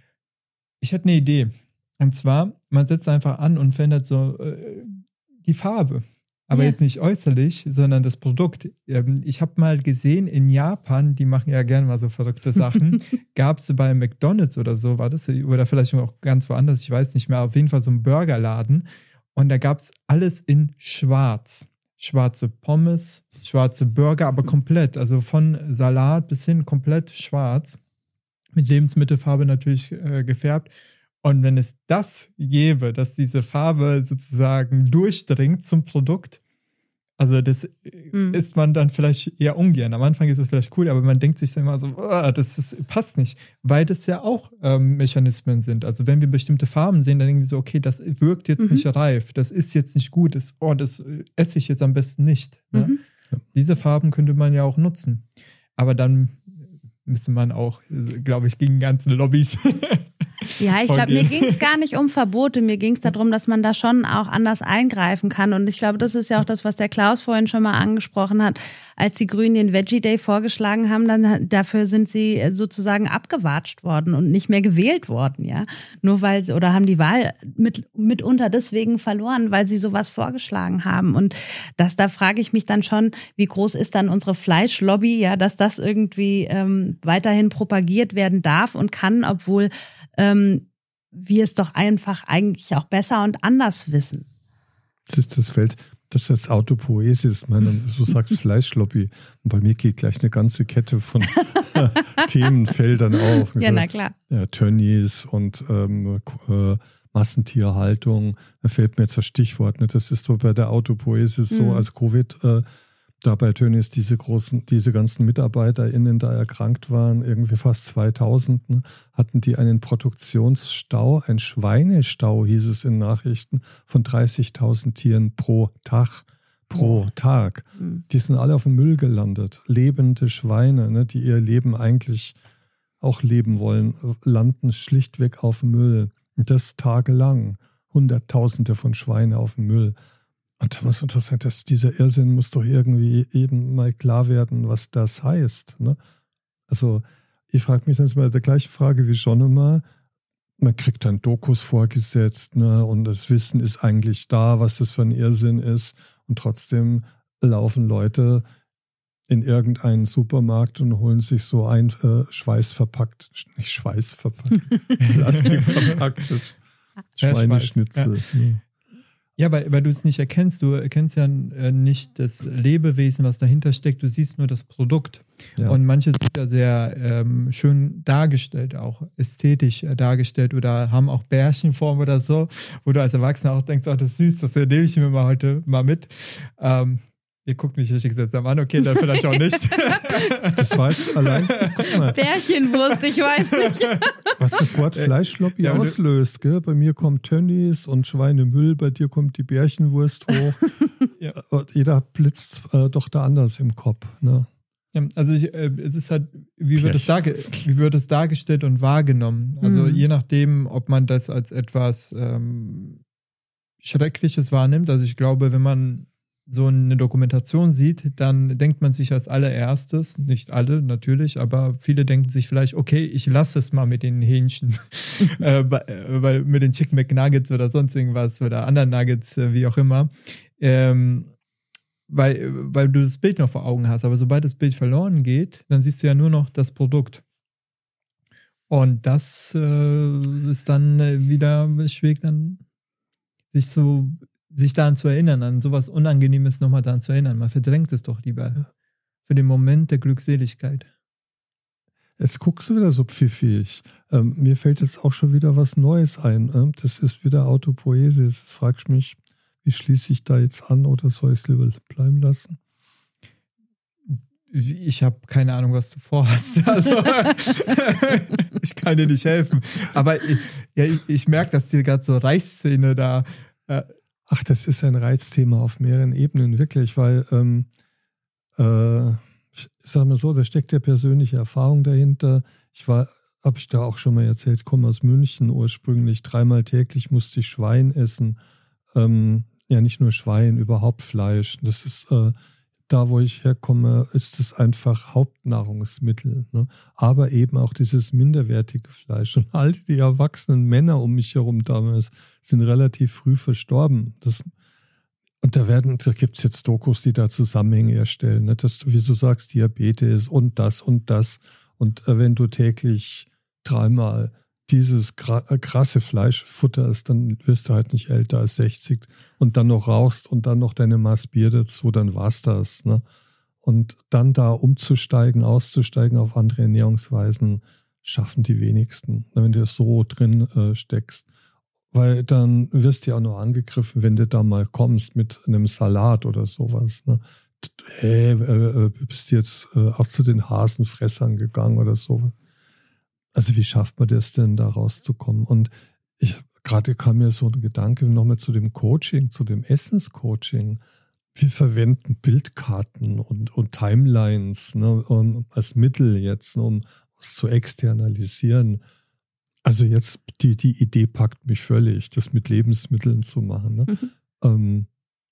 Ich hatte eine Idee. Und zwar, man setzt einfach an und verändert so äh, die Farbe. Aber ja. jetzt nicht äußerlich, sondern das Produkt. Ich habe mal gesehen, in Japan, die machen ja gerne mal so verrückte Sachen, gab es bei McDonald's oder so, war das, oder vielleicht auch ganz woanders, ich weiß nicht mehr, auf jeden Fall so einen Burgerladen. Und da gab es alles in schwarz. Schwarze Pommes, schwarze Burger, aber komplett. Also von Salat bis hin komplett schwarz. Mit Lebensmittelfarbe natürlich äh, gefärbt. Und wenn es das gäbe, dass diese Farbe sozusagen durchdringt zum Produkt, also das mhm. isst man dann vielleicht eher ungern. Am Anfang ist es vielleicht cool, aber man denkt sich dann immer so, oh, das ist, passt nicht, weil das ja auch ähm, Mechanismen sind. Also wenn wir bestimmte Farben sehen, dann denken wir so, okay, das wirkt jetzt mhm. nicht reif, das ist jetzt nicht gut, das, oh, das esse ich jetzt am besten nicht. Ne? Mhm. Diese Farben könnte man ja auch nutzen. Aber dann müsste man auch, glaube ich, gegen ganze Lobbys Ja, ich glaube, mir ging es gar nicht um Verbote, mir ging es darum, dass man da schon auch anders eingreifen kann und ich glaube, das ist ja auch das, was der Klaus vorhin schon mal angesprochen hat, als die Grünen den Veggie Day vorgeschlagen haben, dann dafür sind sie sozusagen abgewatscht worden und nicht mehr gewählt worden, ja, nur weil sie, oder haben die Wahl mit, mitunter deswegen verloren, weil sie sowas vorgeschlagen haben und das, da frage ich mich dann schon, wie groß ist dann unsere Fleischlobby, ja, dass das irgendwie ähm, weiterhin propagiert werden darf und kann, obwohl ähm, wir es doch einfach eigentlich auch besser und anders wissen. Das ist das Feld, das ist jetzt Autopoesis, meine, du sagst Fleischlobby und bei mir geht gleich eine ganze Kette von Themenfeldern auf. Ja, na klar. Ja, Tönnies und ähm, äh, Massentierhaltung, da fällt mir jetzt das Stichwort, ne? Das ist doch bei der Autopoesis mhm. so, als Covid äh, da bei Tönnies diese großen, diese ganzen MitarbeiterInnen da erkrankt waren, irgendwie fast zweitausend, ne, hatten die einen Produktionsstau, ein Schweinestau, hieß es in Nachrichten, von dreißigtausend Tieren pro Tag. Pro oh. Tag. Mhm. Die sind alle auf dem Müll gelandet. Lebende Schweine, ne, die ihr Leben eigentlich auch leben wollen, landen schlichtweg auf dem Müll. Und das tagelang. Hunderttausende von Schweinen auf dem Müll. Und da muss interessant, dass dieser Irrsinn muss doch irgendwie eben mal klar werden, was das heißt. Ne? Also ich frage mich dann mal der gleiche Frage wie schon immer. Man kriegt dann Dokus vorgesetzt, ne? Und das Wissen ist eigentlich da, was das für ein Irrsinn ist. Und trotzdem laufen Leute in irgendeinen Supermarkt und holen sich so ein äh, schweißverpackt, nicht schweißverpackt, plastikverpacktes Schweineschnitzel. Ja. Ja. Ja, weil, weil du es nicht erkennst. Du erkennst ja nicht das Lebewesen, was dahinter steckt. Du siehst nur das Produkt. Ja. Und manches ist ja sehr ähm, schön dargestellt, auch ästhetisch dargestellt oder haben auch Bärchenform oder so, wo du als Erwachsener auch denkst, oh, das ist süß, das nehme ich mir mal heute mal mit. Ähm, ihr guckt mich richtig gesetzt an, okay, dann vielleicht auch nicht. Das weiß allein. Guck mal. Bärchenwurst, ich weiß nicht. Was das Wort Fleischlobby ja, auslöst, gell? Bei mir kommt Tönnies und Schweinemüll, bei dir kommt die Bärchenwurst hoch. Ja. Jeder blitzt äh, doch da anders im Kopf. Ne? Ja, also ich, äh, es ist halt, wie wird, es darge- wie wird es dargestellt und wahrgenommen? Also mhm. je nachdem, ob man das als etwas ähm, Schreckliches wahrnimmt. Also ich glaube, wenn man so eine Dokumentation sieht, dann denkt man sich als allererstes, nicht alle natürlich, aber viele denken sich vielleicht, okay, ich lasse es mal mit den Hähnchen, äh, weil mit den Chicken McNuggets oder sonst irgendwas oder anderen Nuggets, äh, wie auch immer, ähm, weil, weil du das Bild noch vor Augen hast. Aber sobald das Bild verloren geht, dann siehst du ja nur noch das Produkt. Und das äh, ist dann äh, wieder schwierig, dann sich zu sich daran zu erinnern, an sowas Unangenehmes nochmal daran zu erinnern. Man verdrängt es doch lieber ja. für den Moment der Glückseligkeit. Jetzt guckst du wieder so pfiffig. Ähm, mir fällt jetzt auch schon wieder was Neues ein. Ähm, das ist wieder Autopoiesis. Jetzt fragst du mich, wie schließe ich da jetzt an oder soll ich es lieber bleiben lassen? Ich habe keine Ahnung, was du vorhast. Also, ich kann dir nicht helfen. Aber ich, ja, ich, ich merke, dass dir gerade so Reichsszene da äh, Ach, das ist ein Reizthema auf mehreren Ebenen, wirklich, weil, ähm, äh, ich sag mal so, da steckt ja persönliche Erfahrung dahinter. Ich war, habe ich da auch schon mal erzählt, ich komme aus München ursprünglich, dreimal täglich musste ich Schwein essen. Ähm, ja, nicht nur Schwein, überhaupt Fleisch. Das ist, äh, da wo ich herkomme, ist es einfach Hauptnahrungsmittel. Ne? Aber eben auch dieses minderwertige Fleisch. Und all die erwachsenen Männer um mich herum damals sind relativ früh verstorben. Das, und da werden, da gibt es jetzt Dokus, die da Zusammenhänge erstellen. Ne? Das, wie du sagst, Diabetes und das und das. Und äh, wenn du täglich dreimal dieses krasse Fleisch futterst, dann wirst du halt nicht älter als sechzig und dann noch rauchst und dann noch deine Maß Bier dazu, dann war's das. Ne? Und dann da umzusteigen, auszusteigen auf andere Ernährungsweisen, schaffen die wenigsten, wenn du so drin äh, steckst. Weil dann wirst du ja auch noch angegriffen, wenn du da mal kommst mit einem Salat oder sowas. Ne? Hey, äh, bist du jetzt äh, auch zu den Hasenfressern gegangen oder so? Also wie schafft man das denn, da rauszukommen? Und ich gerade kam mir so ein Gedanke nochmal zu dem Coaching, zu dem Essenscoaching. Wir verwenden Bildkarten und, und Timelines, ne, um, als Mittel jetzt, ne, um es zu externalisieren. Also jetzt, die, die Idee packt mich völlig, das mit Lebensmitteln zu machen. Ne? Mhm. Ähm,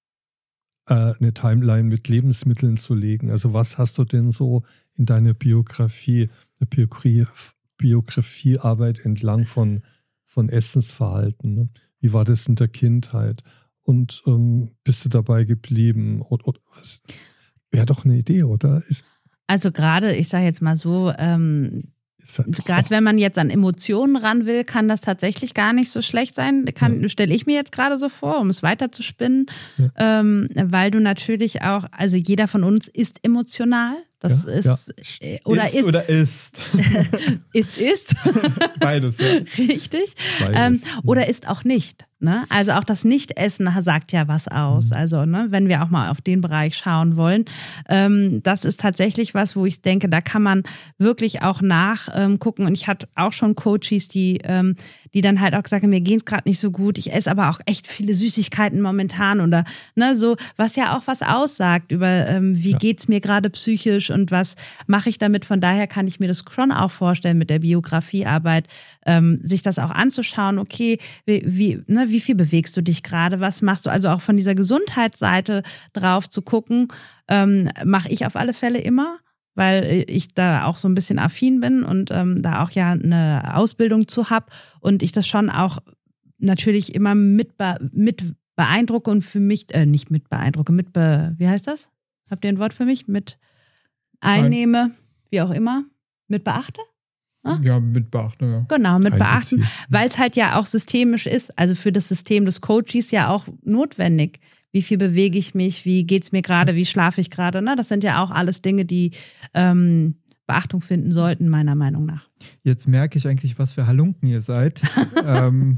äh, eine Timeline mit Lebensmitteln zu legen. Also was hast du denn so in deiner Biografie, eine Biografie, Biografiearbeit entlang von, von Essensverhalten. Ne? Wie war das in der Kindheit? Und ähm, bist du dabei geblieben? Oder, oder was? Wäre doch eine Idee, oder? Ist, also gerade, ich sage jetzt mal so, ähm, gerade wenn man jetzt an Emotionen ran will, kann das tatsächlich gar nicht so schlecht sein. Kann, ja. Stelle ich mir jetzt gerade so vor, um es weiter zu spinnen, ja. ähm, weil du natürlich auch, also jeder von uns ist emotional. Das ja, ist, ja. oder ist, ist oder ist. ist, ist. Beides, ja. Richtig. Beides. Ähm, oder ist auch nicht. Ne? Also auch das Nicht-Essen sagt ja was aus. Mhm. Also ne, wenn wir auch mal auf den Bereich schauen wollen. Ähm, das ist tatsächlich was, wo ich denke, da kann man wirklich auch nachgucken. Ähm, Und ich hatte auch schon Coaches, die, ähm, die dann halt auch gesagt haben, mir geht's gerade nicht so gut. Ich esse aber auch echt viele Süßigkeiten momentan. Oder ne, so, was ja auch was aussagt über, ähm, wie ja. geht's mir gerade psychisch und was mache ich damit. Von daher kann ich mir das schon auch vorstellen mit der Biografiearbeit, ähm, sich das auch anzuschauen. Okay, wie, wie, ne, wie viel bewegst du dich gerade? Was machst du? Also auch von dieser Gesundheitsseite drauf zu gucken, ähm, mache ich auf alle Fälle immer, weil ich da auch so ein bisschen affin bin und ähm, da auch ja eine Ausbildung zu habe und ich das schon auch natürlich immer mit, mit beeindrucke und für mich, äh, nicht mit beeindrucke, mit, be, wie heißt das? Habt ihr ein Wort für mich? Mit einnehme, wie auch immer, mit beachte? Ja, ja mit beachten, ja. Genau, mit beachten, weil es halt ja auch systemisch ist, also für das System des Coaches ja auch notwendig. Wie viel bewege ich mich, wie geht's mir gerade, wie schlafe ich gerade, ne? Das sind ja auch alles Dinge, die ähm, Beachtung finden sollten, meiner Meinung nach. Jetzt merke ich eigentlich, was für Halunken ihr seid. ähm,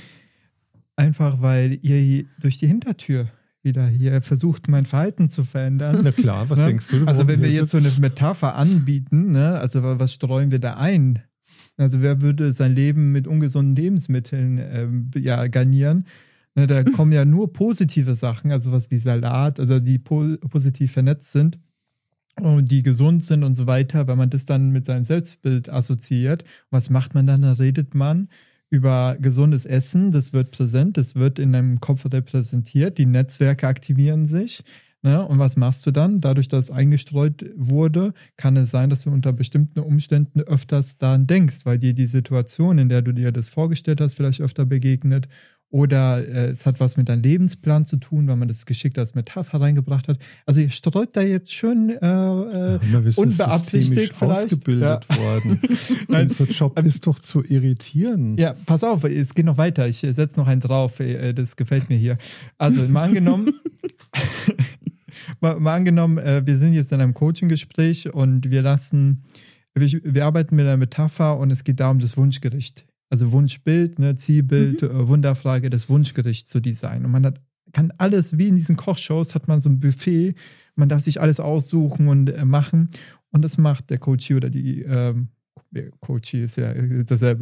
einfach, weil ihr durch die Hintertür wieder hier versucht, mein Verhalten zu verändern. Na klar, was ne? denkst du? Also wenn wir jetzt so eine Metapher anbieten, ne? Also was streuen wir da ein? Also wer würde sein Leben mit ungesunden Lebensmitteln ähm, ja, garnieren? Ne, da kommen ja nur positive Sachen, also was wie Salat, also die po- positiv vernetzt sind und die gesund sind und so weiter, weil man das dann mit seinem Selbstbild assoziiert. Was macht man dann? Da redet man über gesundes Essen, das wird präsent, das wird in deinem Kopf repräsentiert, die Netzwerke aktivieren sich. Ne? Und was machst du dann? Dadurch, dass es eingestreut wurde, kann es sein, dass du unter bestimmten Umständen öfters daran denkst, weil dir die Situation, in der du dir das vorgestellt hast, vielleicht öfter begegnet. Oder äh, es hat was mit deinem Lebensplan zu tun, weil man das geschickt als Metapher reingebracht hat. Also ihr streut da jetzt schön äh, äh, ja, unbeabsichtigt vielleicht. Ausgebildet ja. worden. Unser Job ist doch zu irritieren. Ja, pass auf, es geht noch weiter. Ich setze noch einen drauf. Das gefällt mir hier. Also mal angenommen, mal, mal angenommen, äh, wir sind jetzt in einem Coaching-Gespräch und wir lassen, wir, wir arbeiten mit einer Metapher und es geht da um das Wunschgericht. Also Wunschbild, ne, Zielbild, mhm. Wunderfrage, das Wunschgericht zu designen. Und man hat, kann alles, wie in diesen Kochshows, hat man so ein Buffet, man darf sich alles aussuchen und äh, machen. Und das macht der Coachie oder die, ähm, Coachie ist ja dasselbe.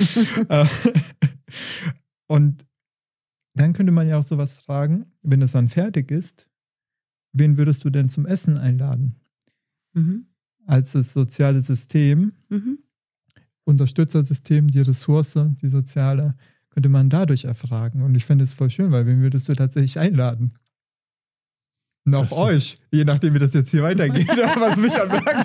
Und dann könnte man ja auch sowas fragen, wenn es dann fertig ist, wen würdest du denn zum Essen einladen? Mhm. Als das soziale System, mhm. Unterstützersystem, die Ressource, die soziale, könnte man dadurch erfragen. Und ich finde es voll schön, weil wen würdest du tatsächlich einladen? Und auch das euch, je nachdem, wie das jetzt hier weitergeht, was mich anbelangt.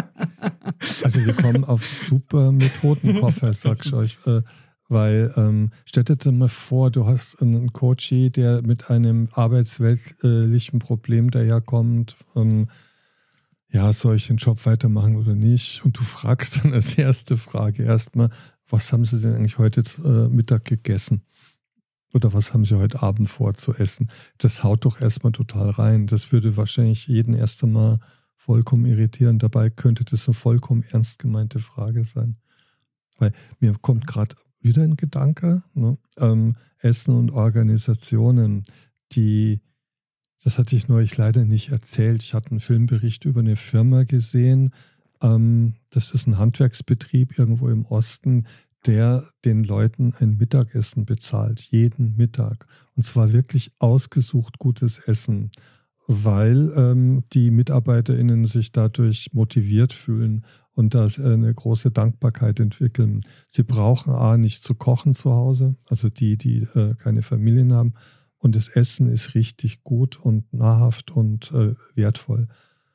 Also wir kommen auf super Methodenkoffer, sag ich euch. Äh, weil, ähm, stellt dir mal vor, du hast einen Coachie, der mit einem arbeitsweltlichen Problem daherkommt, ähm, ja, soll ich den Job weitermachen oder nicht? Und du fragst dann als erste Frage erstmal, was haben Sie denn eigentlich heute äh, Mittag gegessen? Oder was haben Sie heute Abend vor zu essen? Das haut doch erstmal total rein. Das würde wahrscheinlich jeden erst einmal vollkommen irritieren. Dabei könnte das eine vollkommen ernst gemeinte Frage sein. Weil mir kommt gerade wieder ein Gedanke, ne? ähm, Essen und Organisationen, die Das hatte ich neulich leider nicht erzählt. Ich hatte einen Filmbericht über eine Firma gesehen. Ähm, das ist ein Handwerksbetrieb irgendwo im Osten, der den Leuten ein Mittagessen bezahlt. Jeden Mittag. Und zwar wirklich ausgesucht gutes Essen, weil ähm, die MitarbeiterInnen sich dadurch motiviert fühlen und da eine große Dankbarkeit entwickeln. Sie brauchen A, nicht zu kochen zu Hause, also die, die äh, keine Familien haben. Und das Essen ist richtig gut und nahrhaft und äh, wertvoll.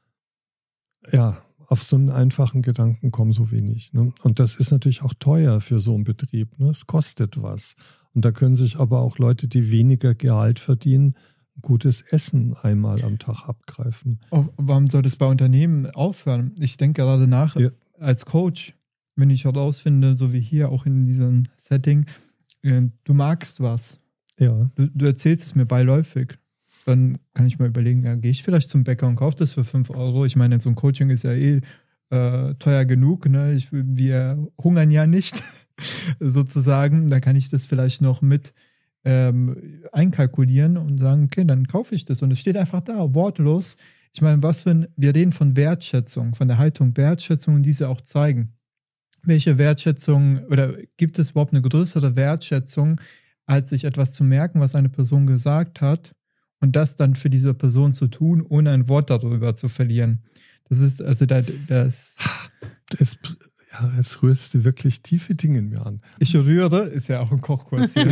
Ja, auf so einen einfachen Gedanken kommen so wenig. Ne? Und das ist natürlich auch teuer für so einen Betrieb. Ne? Es kostet was. Und da können sich aber auch Leute, die weniger Gehalt verdienen, gutes Essen einmal am Tag abgreifen. Oh, warum soll das bei Unternehmen aufhören? Ich denke gerade nach, ja. Als Coach, wenn ich herausfinde, so wie hier auch in diesem Setting, äh, du magst was. Ja. Du, du erzählst es mir beiläufig. Dann kann ich mal überlegen, ja, gehe ich vielleicht zum Bäcker und kaufe das für fünf Euro. Ich meine, so ein Coaching ist ja eh äh, teuer genug. Ne? Ich, wir hungern ja nicht, sozusagen. Da kann ich das vielleicht noch mit ähm, einkalkulieren und sagen, okay, dann kaufe ich das. Und es steht einfach da, wortlos. Ich meine, was für ein, wir reden von Wertschätzung, von der Haltung Wertschätzung und diese auch zeigen. Welche Wertschätzung oder gibt es überhaupt eine größere Wertschätzung, als sich etwas zu merken, was eine Person gesagt hat und das dann für diese Person zu tun, ohne ein Wort darüber zu verlieren. Das ist also da, das... Es, ja, es rührst du wirklich tiefe Dinge in mir an. Ich rühre, ist ja auch ein Kochkurs hier.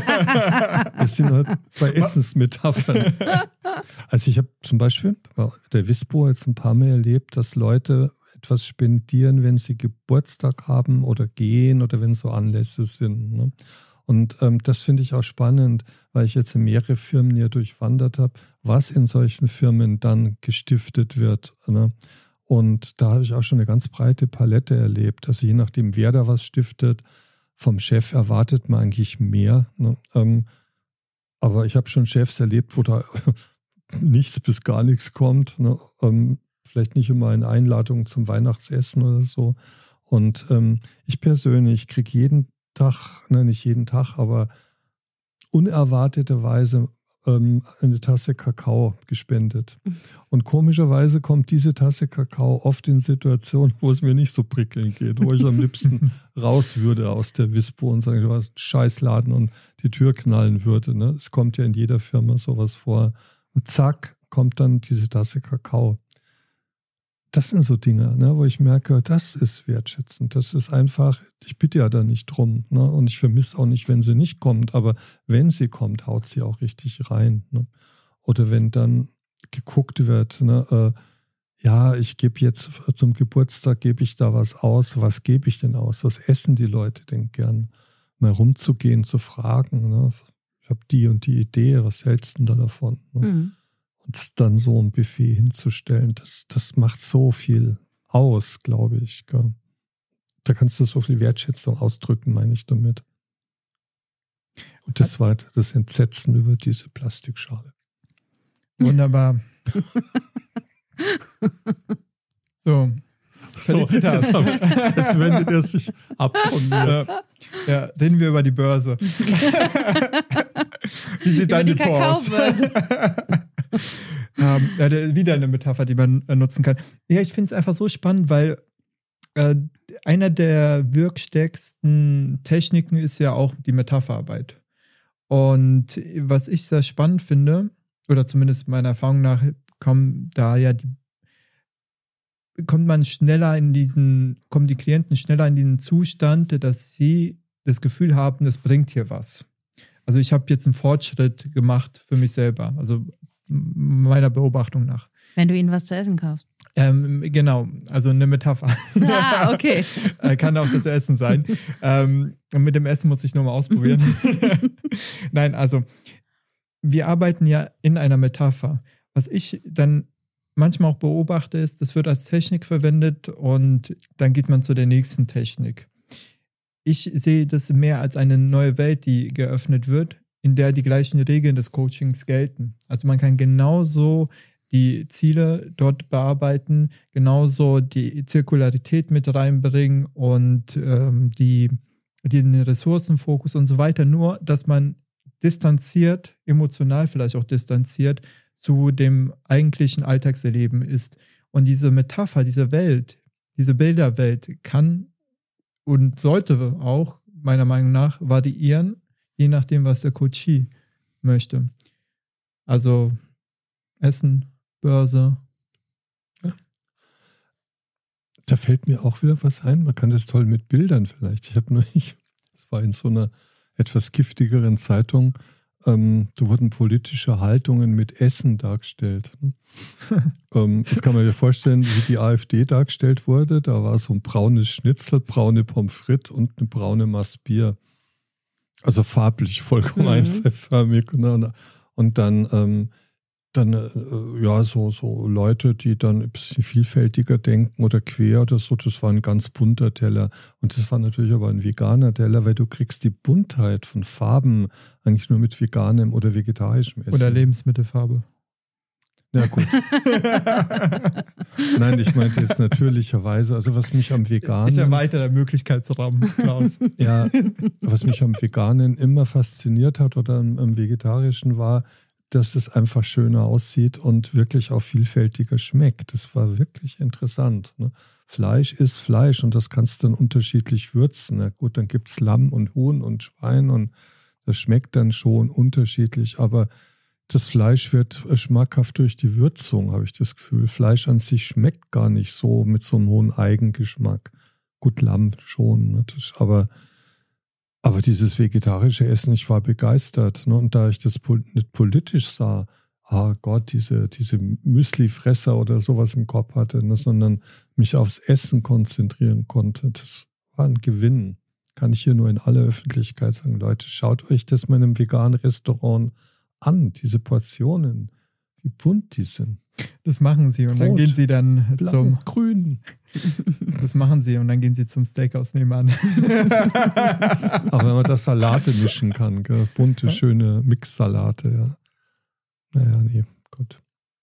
Ja. Wir sind halt bei Essensmetaphern. Also ich habe zum Beispiel bei der Wispo jetzt ein paar Mal erlebt, dass Leute etwas spendieren, wenn sie Geburtstag haben oder gehen oder wenn so Anlässe sind, ne? Und ähm, das finde ich auch spannend, weil ich jetzt in mehrere Firmen hier durchwandert habe, was in solchen Firmen dann gestiftet wird. Ne? Und da habe ich auch schon eine ganz breite Palette erlebt. Also je nachdem, wer da was stiftet, vom Chef erwartet man eigentlich mehr. Ne? Ähm, aber ich habe schon Chefs erlebt, wo da nichts bis gar nichts kommt. Ne? Ähm, vielleicht nicht immer eine Einladung zum Weihnachtsessen oder so. Und ähm, ich persönlich kriege jeden Tag, ne, nicht jeden Tag, aber unerwarteterweise ähm, eine Tasse Kakao gespendet. Und komischerweise kommt diese Tasse Kakao oft in Situationen, wo es mir nicht so prickelnd geht, wo ich am liebsten raus würde aus der Wispo und sagen, du hast einen Scheißladen und die Tür knallen würde. Ne? Es kommt ja in jeder Firma sowas vor. Und zack, kommt dann diese Tasse Kakao. das sind so Dinge, ne, wo ich merke, das ist wertschätzend. Das ist einfach, ich bitte ja da nicht drum. Ne, und ich vermisse auch nicht, wenn sie nicht kommt. Aber wenn sie kommt, haut sie auch richtig rein. Ne. Oder wenn dann geguckt wird, ne, äh, ja, ich gebe jetzt zum Geburtstag, gebe ich da was aus. Was gebe ich denn aus? Was essen die Leute denn gern? Mal rumzugehen, zu fragen. Ne? Ich habe die und die Idee, was hältst du denn da davon? Ne? Mhm. Und dann so ein Buffet hinzustellen, das, das macht so viel aus, glaube ich. Gell? Da kannst du so viel Wertschätzung ausdrücken, meine ich damit. Und das war das Entsetzen über diese Plastikschale. Wunderbar. So, Felicitas. So, jetzt, jetzt wendet er sich ab von mir. Ja, ja, reden wir über die Börse. Wie sieht dein Depot aus? ähm, ja, wieder eine Metapher, die man äh, nutzen kann. Ja, ich finde es einfach so spannend, weil äh, einer der wirkstärksten Techniken ist ja auch die Metapherarbeit. Und was ich sehr spannend finde, oder zumindest meiner Erfahrung nach, kommen da ja die, kommt man schneller in diesen, kommen die Klienten schneller in diesen Zustand, dass sie das Gefühl haben, es bringt hier was. Also ich habe jetzt einen Fortschritt gemacht für mich selber, also meiner Beobachtung nach. Wenn du ihnen was zu essen kaufst. Ähm, genau, also eine Metapher. Ah, okay. Kann auch das Essen sein. ähm, mit dem Essen muss ich nochmal ausprobieren. Nein, also wir arbeiten ja in einer Metapher. Was ich dann manchmal auch beobachte, ist, das wird als Technik verwendet und dann geht man zu der nächsten Technik. Ich sehe das mehr als eine neue Welt, die geöffnet wird, in der die gleichen Regeln des Coachings gelten. Also man kann genauso die Ziele dort bearbeiten, genauso die Zirkularität mit reinbringen und ähm, die, den Ressourcenfokus und so weiter, nur dass man distanziert, emotional vielleicht auch distanziert, zu dem eigentlichen Alltagserleben ist. Und diese Metapher, diese Welt, diese Bilderwelt kann und sollte auch, meiner Meinung nach, variieren, je nachdem, was der Coachee möchte. Also Essen, Börse. Ja. Da fällt mir auch wieder was ein. Man kann das toll mit Bildern vielleicht. Ich habe nur, ich, das war in so einer etwas giftigeren Zeitung, ähm, da wurden politische Haltungen mit Essen dargestellt. ähm, jetzt kann man sich vorstellen, wie die AfD dargestellt wurde. Da war so ein braunes Schnitzel, braune Pommes frites und eine braune Maß Bier. Also farblich vollkommen mhm. einfallförmig. Ne? Und dann, ähm, dann äh, ja, so, so Leute, die dann ein bisschen vielfältiger denken oder quer oder so, das war ein ganz bunter Teller. Und das war natürlich aber ein veganer Teller, weil du kriegst die Buntheit von Farben eigentlich nur mit veganem oder vegetarischem Essen. Oder Lebensmittelfarbe. Ja, gut. Nein, ich meinte jetzt natürlicherweise, also was mich am Veganen... Ich erweitere den Möglichkeitsrahmen, Klaus. Ja, was mich am Veganen immer fasziniert hat oder am, am Vegetarischen war, dass es einfach schöner aussieht und wirklich auch vielfältiger schmeckt. Das war wirklich interessant. Ne? Fleisch ist Fleisch und das kannst du dann unterschiedlich würzen. Na gut, dann gibt es Lamm und Huhn und Schwein und das schmeckt dann schon unterschiedlich, aber das Fleisch wird schmackhaft durch die Würzung, habe ich das Gefühl. Fleisch an sich schmeckt gar nicht so mit so einem hohen Eigengeschmack. Gut, Lamm schon, ne? Das, aber Aber dieses vegetarische Essen, ich war begeistert. Ne? Und da ich das nicht politisch sah, ah Gott, diese, diese Müslifresser oder sowas im Kopf hatte, ne? sondern mich aufs Essen konzentrieren konnte, das war ein Gewinn. Kann ich hier nur in aller Öffentlichkeit sagen, Leute, schaut euch das mal in einem veganen Restaurant an, diese Portionen, wie bunt die sind. Das machen sie und Rot, dann gehen sie dann Blau, zum Grün. Das machen sie und dann gehen sie zum Steakhouse nebenan. Aber wenn man das Salate mischen kann, gell? Bunte, schöne Mixsalate, ja. Naja, nee, gut.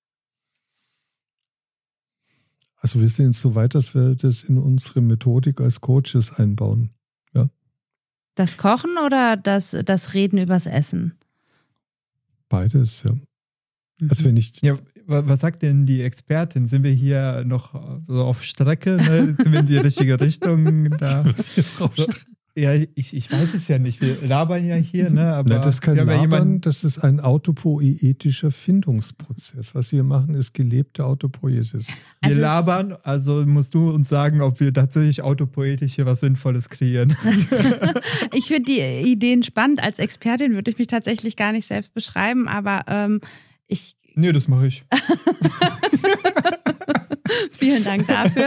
Also wir sind so weit, dass wir das in unsere Methodik als Coaches einbauen. Ja? Das Kochen oder das, das Reden übers Essen? Beides, ja. Also wenn ich... Ja, was sagt denn die Expertin? Sind wir hier noch so auf Strecke? Ne? Sind wir in die richtige Richtung? Da? Ja, ich, ich weiß es ja nicht. Wir labern ja hier, ne? Aber Na, das ist kein wir haben ja Labern, jemanden, das ist ein autopoietischer Findungsprozess. Was wir machen, ist gelebte Autopoiesis. wir Also es- labern, also musst du uns sagen, ob wir tatsächlich autopoetisch hier was Sinnvolles kreieren. Ich finde die Ideen spannend. Als Expertin würde ich mich tatsächlich gar nicht selbst beschreiben, aber ähm, ich. Nee, das mache ich. Vielen Dank dafür.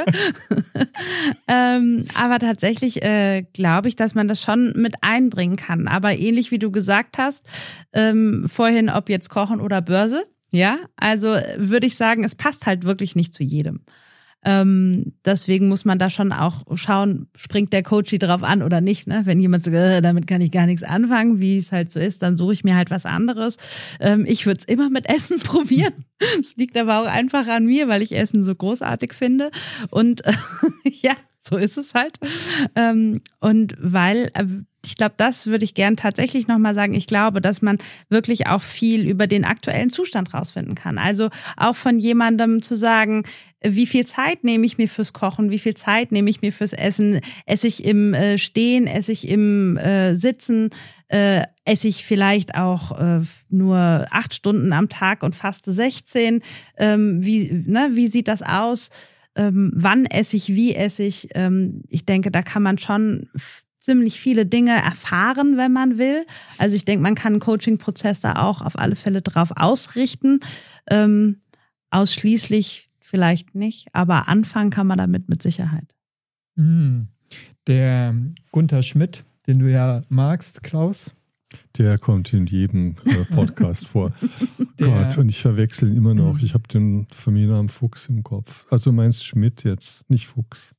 ähm, aber tatsächlich äh, glaube ich, dass man das schon mit einbringen kann. Aber ähnlich wie du gesagt hast, ähm, vorhin, ob jetzt Kochen oder Börse, ja, also würde ich sagen, es passt halt wirklich nicht zu jedem. Ähm, deswegen muss man da schon auch schauen, springt der Coach drauf an oder nicht. Ne? Wenn jemand sagt, äh, damit kann ich gar nichts anfangen, wie es halt so ist, dann suche ich mir halt was anderes. Ähm, ich würde es immer mit Essen probieren. Es liegt aber auch einfach an mir, weil ich Essen so großartig finde. Und äh, ja, so ist es halt. Ähm, und weil, äh, ich glaube, das würde ich gern tatsächlich nochmal sagen. Ich glaube, dass man wirklich auch viel über den aktuellen Zustand rausfinden kann. Also auch von jemandem zu sagen, wie viel Zeit nehme ich mir fürs Kochen, wie viel Zeit nehme ich mir fürs Essen, esse ich im äh, Stehen, esse ich im äh, Sitzen, äh, esse ich vielleicht auch äh, nur acht Stunden am Tag und faste sechzehn. Ähm, wie, ne, wie sieht das aus? Ähm, wann esse ich, wie esse ich? Ähm, ich denke, da kann man schon ziemlich viele Dinge erfahren, wenn man will. Also ich denke, man kann einen Coaching-Prozess da auch auf alle Fälle drauf ausrichten. Ähm, ausschließlich vielleicht nicht, aber anfangen kann man damit mit Sicherheit. Hm. Der Gunther Schmidt, den du ja magst, Klaus. Der kommt in jedem äh, Podcast vor. Der- Gott, und ich verwechsel ihn immer noch. Ich habe den Familiennamen Fuchs im Kopf. Also meinst Schmidt jetzt, nicht Fuchs.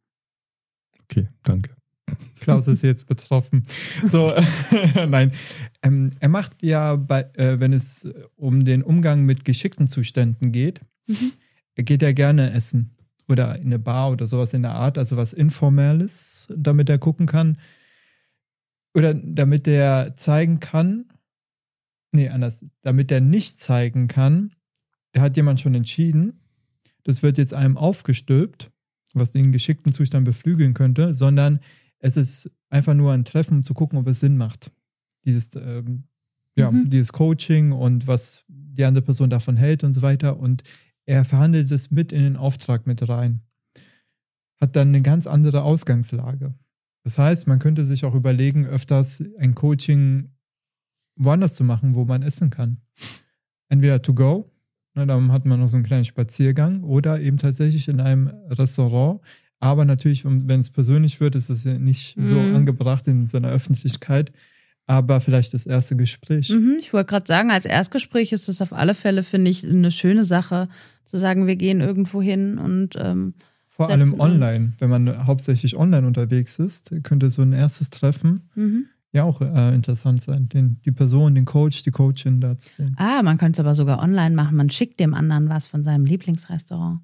Okay, danke. Klaus ist jetzt betroffen. So, nein. Ähm, er macht ja, bei, äh, wenn es um den Umgang mit geschickten Zuständen geht, Mhm. er geht ja gerne essen. Oder in eine Bar oder sowas in der Art, also was Informelles, damit er gucken kann. Oder damit er zeigen kann, nee, anders, damit er nicht zeigen kann, da hat jemand schon entschieden, das wird jetzt einem aufgestülpt, was den geschickten Zustand beflügeln könnte, sondern es ist einfach nur ein Treffen, um zu gucken, ob es Sinn macht. Dieses, ähm, ja, Mhm. dieses Coaching und was die andere Person davon hält und so weiter. Und er verhandelt es mit in den Auftrag mit rein. Hat dann eine ganz andere Ausgangslage. Das heißt, man könnte sich auch überlegen, öfters ein Coaching woanders zu machen, wo man essen kann. Entweder to go, ne, dann hat man noch so einen kleinen Spaziergang, oder eben tatsächlich in einem Restaurant. Aber natürlich, wenn es persönlich wird, ist es ja nicht so Mhm. angebracht in so einer Öffentlichkeit. Aber vielleicht das erste Gespräch. Mhm, ich wollte gerade sagen, als Erstgespräch ist es auf alle Fälle, finde ich, eine schöne Sache, zu sagen, wir gehen irgendwo hin und ähm, Vor setzen allem uns. online. Wenn man hauptsächlich online unterwegs ist, könnte so ein erstes Treffen mhm. ja auch äh, interessant sein, den, die Person, den Coach, die Coachin da zu sehen. Ah, man könnte es aber sogar online machen. Man schickt dem anderen was von seinem Lieblingsrestaurant.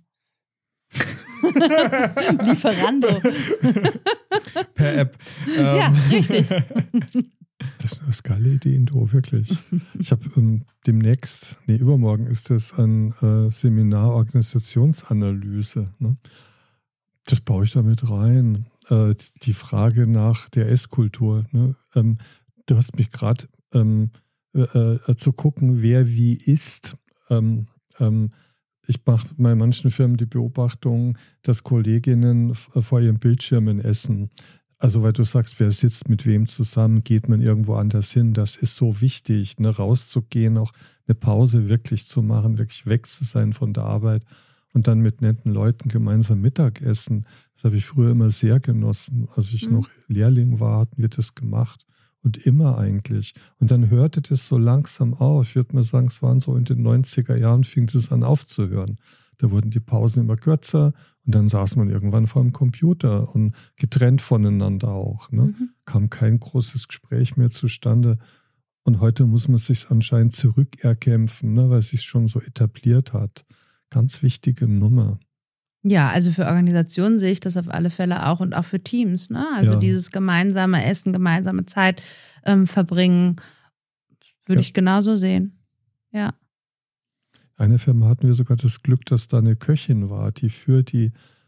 Lieferando. Per App. Ja, Ähm, richtig. Das ist eine geile Idee, Indo, wirklich. Ich habe ähm, demnächst, nee, übermorgen ist das ein äh, Seminar Organisationsanalyse. Ne? Das baue ich da mit rein. Äh, die Frage nach der Esskultur. Ne? Ähm, du hast mich gerade ähm, äh, äh, zu gucken, wer wie isst. Ähm, ähm, ich mache bei manchen Firmen die Beobachtung, dass Kolleginnen f- vor ihren Bildschirmen essen. Also weil du sagst, wer sitzt mit wem zusammen, geht man irgendwo anders hin. Das ist so wichtig, ne? Rauszugehen, auch eine Pause wirklich zu machen, wirklich weg zu sein von der Arbeit und dann mit netten Leuten gemeinsam Mittagessen. Das habe ich früher immer sehr genossen. Als ich Mhm. noch Lehrling war, hatten wir das gemacht. Und immer eigentlich. Und dann hörte das so langsam auf. Ich würde mal sagen, es waren so in den neunziger Jahren, fing das an aufzuhören. Da wurden die Pausen immer kürzer und dann saß man irgendwann vor dem Computer und getrennt voneinander auch. Ne? Mhm. Kam kein großes Gespräch mehr zustande. Und heute muss man sich anscheinend zurückerkämpfen, ne, weil es sich schon so etabliert hat. Ganz wichtige Nummer. Ja, also für Organisationen sehe ich das auf alle Fälle auch und auch für Teams. Ne? Also Ja. dieses gemeinsame Essen, gemeinsame Zeit ähm, verbringen, würde Ja. ich genauso sehen. Ja. Eine Firma hatten wir sogar das Glück, dass da eine Köchin war, die für die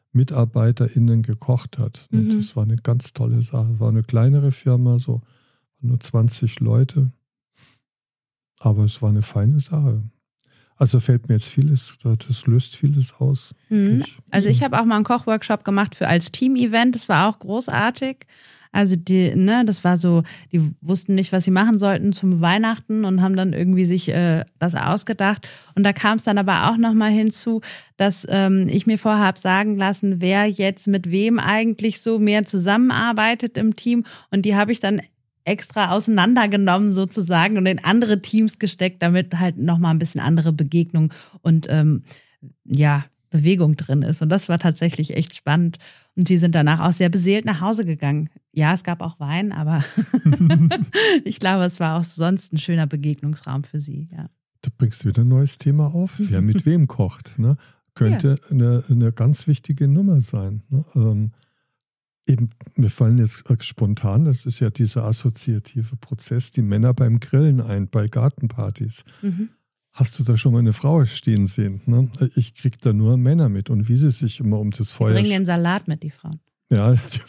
MitarbeiterInnen gekocht hat. Und Mhm. das war eine ganz tolle Sache. Es war eine kleinere Firma, so nur zwanzig Leute. Aber es war eine feine Sache. Also fällt mir jetzt vieles, das löst vieles aus. Mhm. Ich, Also ich habe auch mal einen Kochworkshop gemacht für als Team-Event. Das war auch großartig. Also die, ne, das war so, die wussten nicht, was sie machen sollten zum Weihnachten und haben dann irgendwie sich äh, das ausgedacht. Und da kam es dann aber auch nochmal hinzu, dass ähm, ich mir vorher habe sagen lassen, wer jetzt mit wem eigentlich so mehr zusammenarbeitet im Team. Und die habe ich dann extra auseinandergenommen sozusagen und in andere Teams gesteckt, damit halt nochmal ein bisschen andere Begegnung und ähm, ja, Bewegung drin ist. Und das war tatsächlich echt spannend. Und die sind danach auch sehr beseelt nach Hause gegangen. Ja, es gab auch Wein, aber ich glaube, es war auch sonst ein schöner Begegnungsraum für sie. Ja. Da bringst du wieder ein neues Thema auf. Wer mit wem kocht, ne? Könnte ja. eine, eine ganz wichtige Nummer sein. Ne? Ähm, eben, mir fallen jetzt spontan, das ist ja dieser assoziative Prozess, die Männer beim Grillen ein, bei Gartenpartys. Mhm. Hast du da schon mal eine Frau stehen sehen? Ne? Ich kriege da nur Männer mit und wie sie sich immer um das Feuer... Die bringen den Salat mit, die Frauen. Ja, die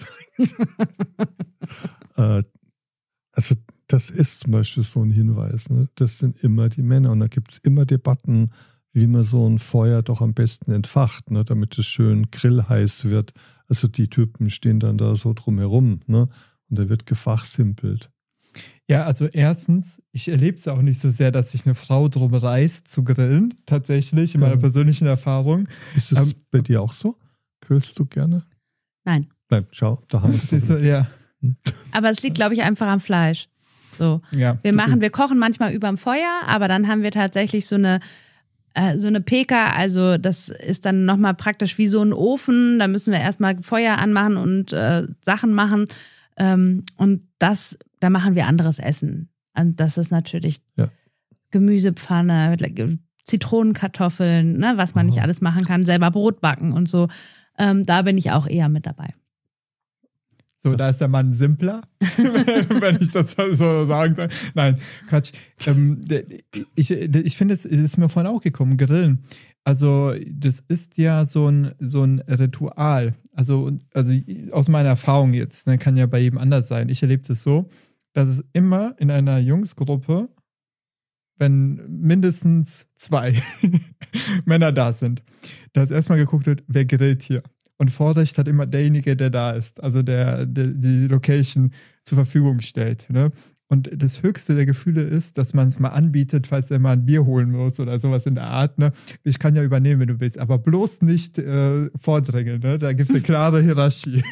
äh, also das ist zum Beispiel so ein Hinweis. Ne? Das sind immer die Männer und da gibt es immer Debatten, wie man so ein Feuer doch am besten entfacht, ne? Damit es schön grillheiß wird. Also die Typen stehen dann da so drumherum, ne? Und da wird gefachsimpelt. Ja, also erstens, ich erlebe es auch nicht so sehr, dass sich eine Frau drum reißt zu grillen, tatsächlich, in meiner ja. persönlichen Erfahrung. Ist es ähm, bei dir auch so? Grillst du gerne? Nein. Nein, schau, da haben wir es. So, ja. Aber es liegt, glaube ich, einfach am Fleisch. So. Ja. Wir machen, wir kochen manchmal überm Feuer, aber dann haben wir tatsächlich so eine äh, so eine Peka, also das ist dann nochmal praktisch wie so ein Ofen, da müssen wir erstmal Feuer anmachen und äh, Sachen machen ähm, und das, da machen wir anderes Essen. Und das ist natürlich ja. Gemüsepfanne, Zitronenkartoffeln, ne, was man Aha. nicht alles machen kann, selber Brot backen und so. Ähm, da bin ich auch eher mit dabei. So, da ist der Mann simpler, wenn ich das so sagen soll. Nein, Quatsch. Ähm, ich ich finde, es ist mir vorhin auch gekommen, Grillen. Also das ist ja so ein, so ein Ritual. Also, also aus meiner Erfahrung jetzt, ne, kann ja bei jedem anders sein. Ich erlebe das so, dass es immer in einer Jungsgruppe, wenn mindestens zwei Männer da sind, dass erstmal geguckt wird, wer grillt hier. Und Vorrecht hat immer derjenige, der da ist, also der, der die Location zur Verfügung stellt. Ne? Und das höchste der Gefühle ist, dass man es mal anbietet, falls er mal ein Bier holen muss oder sowas in der Art. Ne? Ich kann ja übernehmen, wenn du willst, aber bloß nicht äh, vordrängeln. Ne? Da gibt es eine klare Hierarchie.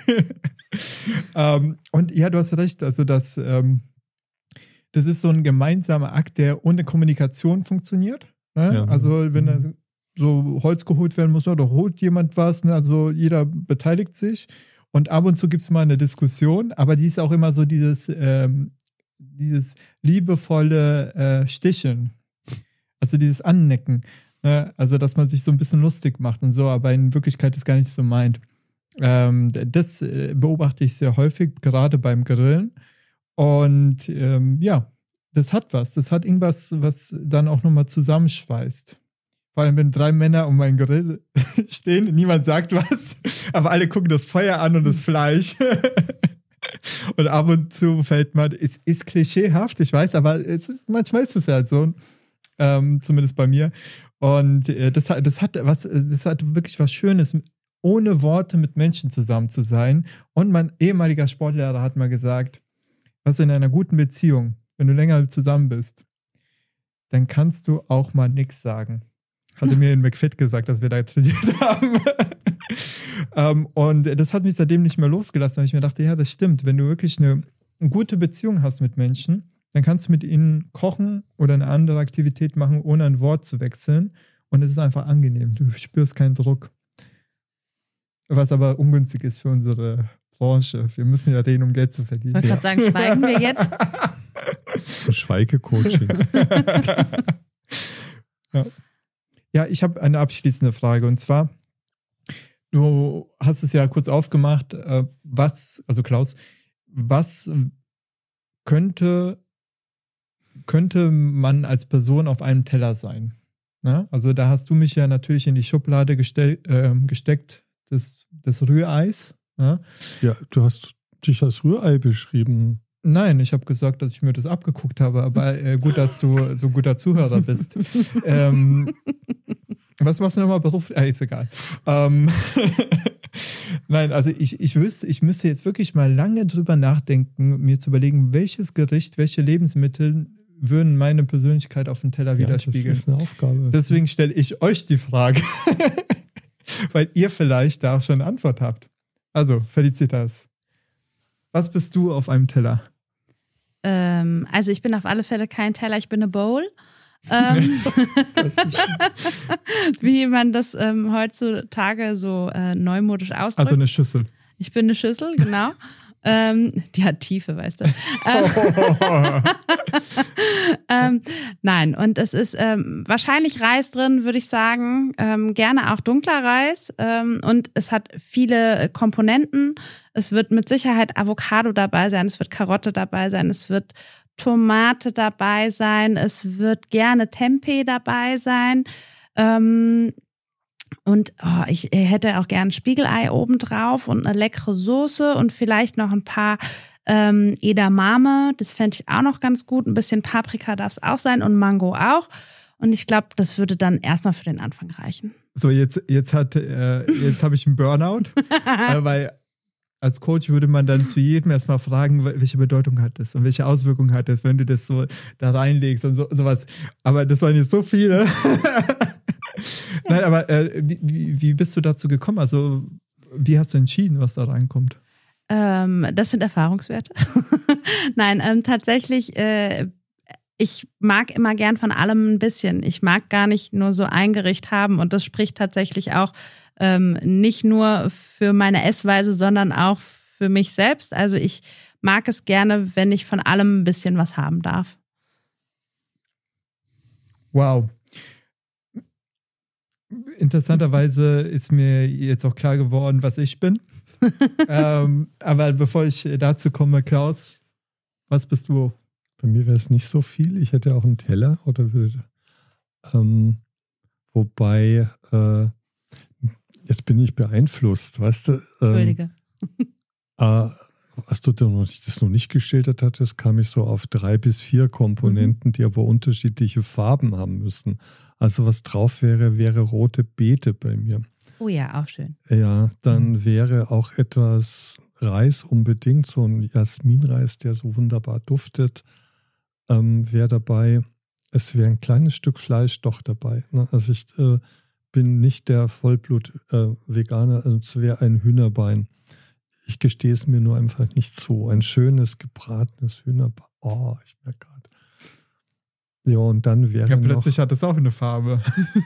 ähm, und ja, du hast recht, also das, ähm, das ist so ein gemeinsamer Akt, der ohne Kommunikation funktioniert. Ne? Ja. Also wenn er so Holz geholt werden muss, oder holt jemand was, ne? Also jeder beteiligt sich und ab und zu gibt es mal eine Diskussion, aber die ist auch immer so dieses, ähm, dieses liebevolle äh, Sticheln, also dieses Annecken, ne? Also dass man sich so ein bisschen lustig macht und so, aber in Wirklichkeit das gar nicht so meint. Ähm, das beobachte ich sehr häufig, gerade beim Grillen und ähm, ja, das hat was, das hat irgendwas, was dann auch nochmal zusammenschweißt. Vor allem, wenn drei Männer um einen Grill stehen, niemand sagt was, aber alle gucken das Feuer an und das Fleisch. Und ab und zu fällt man, es ist klischeehaft, ich weiß, aber es ist, manchmal ist es halt so, ähm, zumindest bei mir. Und äh, das, das, hat was, das hat wirklich was Schönes, ohne Worte mit Menschen zusammen zu sein. Und mein ehemaliger Sportlehrer hat mal gesagt, was in einer guten Beziehung, wenn du länger zusammen bist, dann kannst du auch mal nichts sagen. Hatte mir in McFit gesagt, dass wir da trainiert haben. ähm, und das hat mich seitdem nicht mehr losgelassen, weil ich mir dachte, ja, das stimmt. Wenn du wirklich eine, eine gute Beziehung hast mit Menschen, dann kannst du mit ihnen kochen oder eine andere Aktivität machen, ohne ein Wort zu wechseln. Und es ist einfach angenehm. Du spürst keinen Druck. Was aber ungünstig ist für unsere Branche. Wir müssen ja reden, um Geld zu verdienen. Ich wollte gerade sagen, schweigen wir jetzt? Schweigecoaching. Ja. Ja, ich habe eine abschließende Frage und zwar, du hast es ja kurz aufgemacht, was, also Klaus, was könnte, könnte man als Person auf einem Teller sein? Ja, also da hast du mich ja natürlich in die Schublade gestell, äh, gesteckt, des, des Rühreis. Ja? Ja, du hast dich als Rührei beschrieben. Nein, ich habe gesagt, dass ich mir das abgeguckt habe, aber äh, gut, dass du so ein guter Zuhörer bist. ähm, was machst du nochmal beruflich? Ah, ist egal. Ähm, Nein, also ich, ich wüsste, ich müsste jetzt wirklich mal lange drüber nachdenken, mir zu überlegen, welches Gericht, welche Lebensmittel würden meine Persönlichkeit auf dem Teller ja, widerspiegeln. Das ist eine Aufgabe. Deswegen stelle ich euch die Frage, weil ihr vielleicht da auch schon eine Antwort habt. Also, Felicitas, was bist du auf einem Teller? Ähm, also ich bin auf alle Fälle kein Teller, ich bin eine Bowl. ähm, wie man das ähm, heutzutage so äh, neumodisch ausdrückt. Also eine Schüssel. Ich bin eine Schüssel, genau. ähm, die hat Tiefe, weißt du. ähm, ähm, nein, und es ist ähm, wahrscheinlich Reis drin, würde ich sagen. Ähm, gerne auch dunkler Reis. Ähm, und es hat viele Komponenten. Es wird mit Sicherheit Avocado dabei sein, es wird Karotte dabei sein, es wird Tomate dabei sein, es wird gerne Tempeh dabei sein. Ähm, und oh, ich hätte auch gern Spiegelei obendrauf und eine leckere Soße und vielleicht noch ein paar ähm, Edamame. Das fände ich auch noch ganz gut. Ein bisschen Paprika darf es auch sein und Mango auch. Und ich glaube, das würde dann erstmal für den Anfang reichen. So, jetzt, jetzt, hat, äh, jetzt habe ich einen Burnout, äh, weil als Coach würde man dann zu jedem erstmal fragen, welche Bedeutung hat das und welche Auswirkungen hat das, wenn du das so da reinlegst und so, sowas. Aber das waren jetzt so viele. Nein, aber äh, wie, wie bist du dazu gekommen? Also, wie hast du entschieden, was da reinkommt? Ähm, das sind Erfahrungswerte. Nein, ähm, tatsächlich, äh, ich mag immer gern von allem ein bisschen. Ich mag gar nicht nur so ein Gericht haben und das spricht tatsächlich auch ähm, nicht nur für meine Essweise, sondern auch für mich selbst. Also ich mag es gerne, wenn ich von allem ein bisschen was haben darf. Wow. Interessanterweise ist mir jetzt auch klar geworden, was ich bin. ähm, aber bevor ich dazu komme, Klaus, was bist du? Bei mir wäre es nicht so viel. Ich hätte auch einen Teller oder würde. Ähm, wobei, äh, jetzt bin ich beeinflusst, weißt du? Ähm, Entschuldige. Äh, als du das noch nicht geschildert hattest, kam ich so auf drei bis vier Komponenten, mhm. die aber unterschiedliche Farben haben müssen. Also was drauf wäre, wäre rote Beete bei mir. Oh ja, auch schön. Ja, dann mhm. wäre auch etwas Reis unbedingt, so ein Jasminreis, der so wunderbar duftet, ähm, wäre dabei. Es wäre ein kleines Stück Fleisch doch dabei. Ne? Also ich äh, bin nicht der Vollblut-Veganer, äh, also es wäre ein Hühnerbein. Ich gestehe es mir nur einfach nicht zu. Ein schönes, gebratenes Hühnerbein. Oh, ich merke gerade. Ja, und dann wäre ja, plötzlich noch, hat es auch eine Farbe.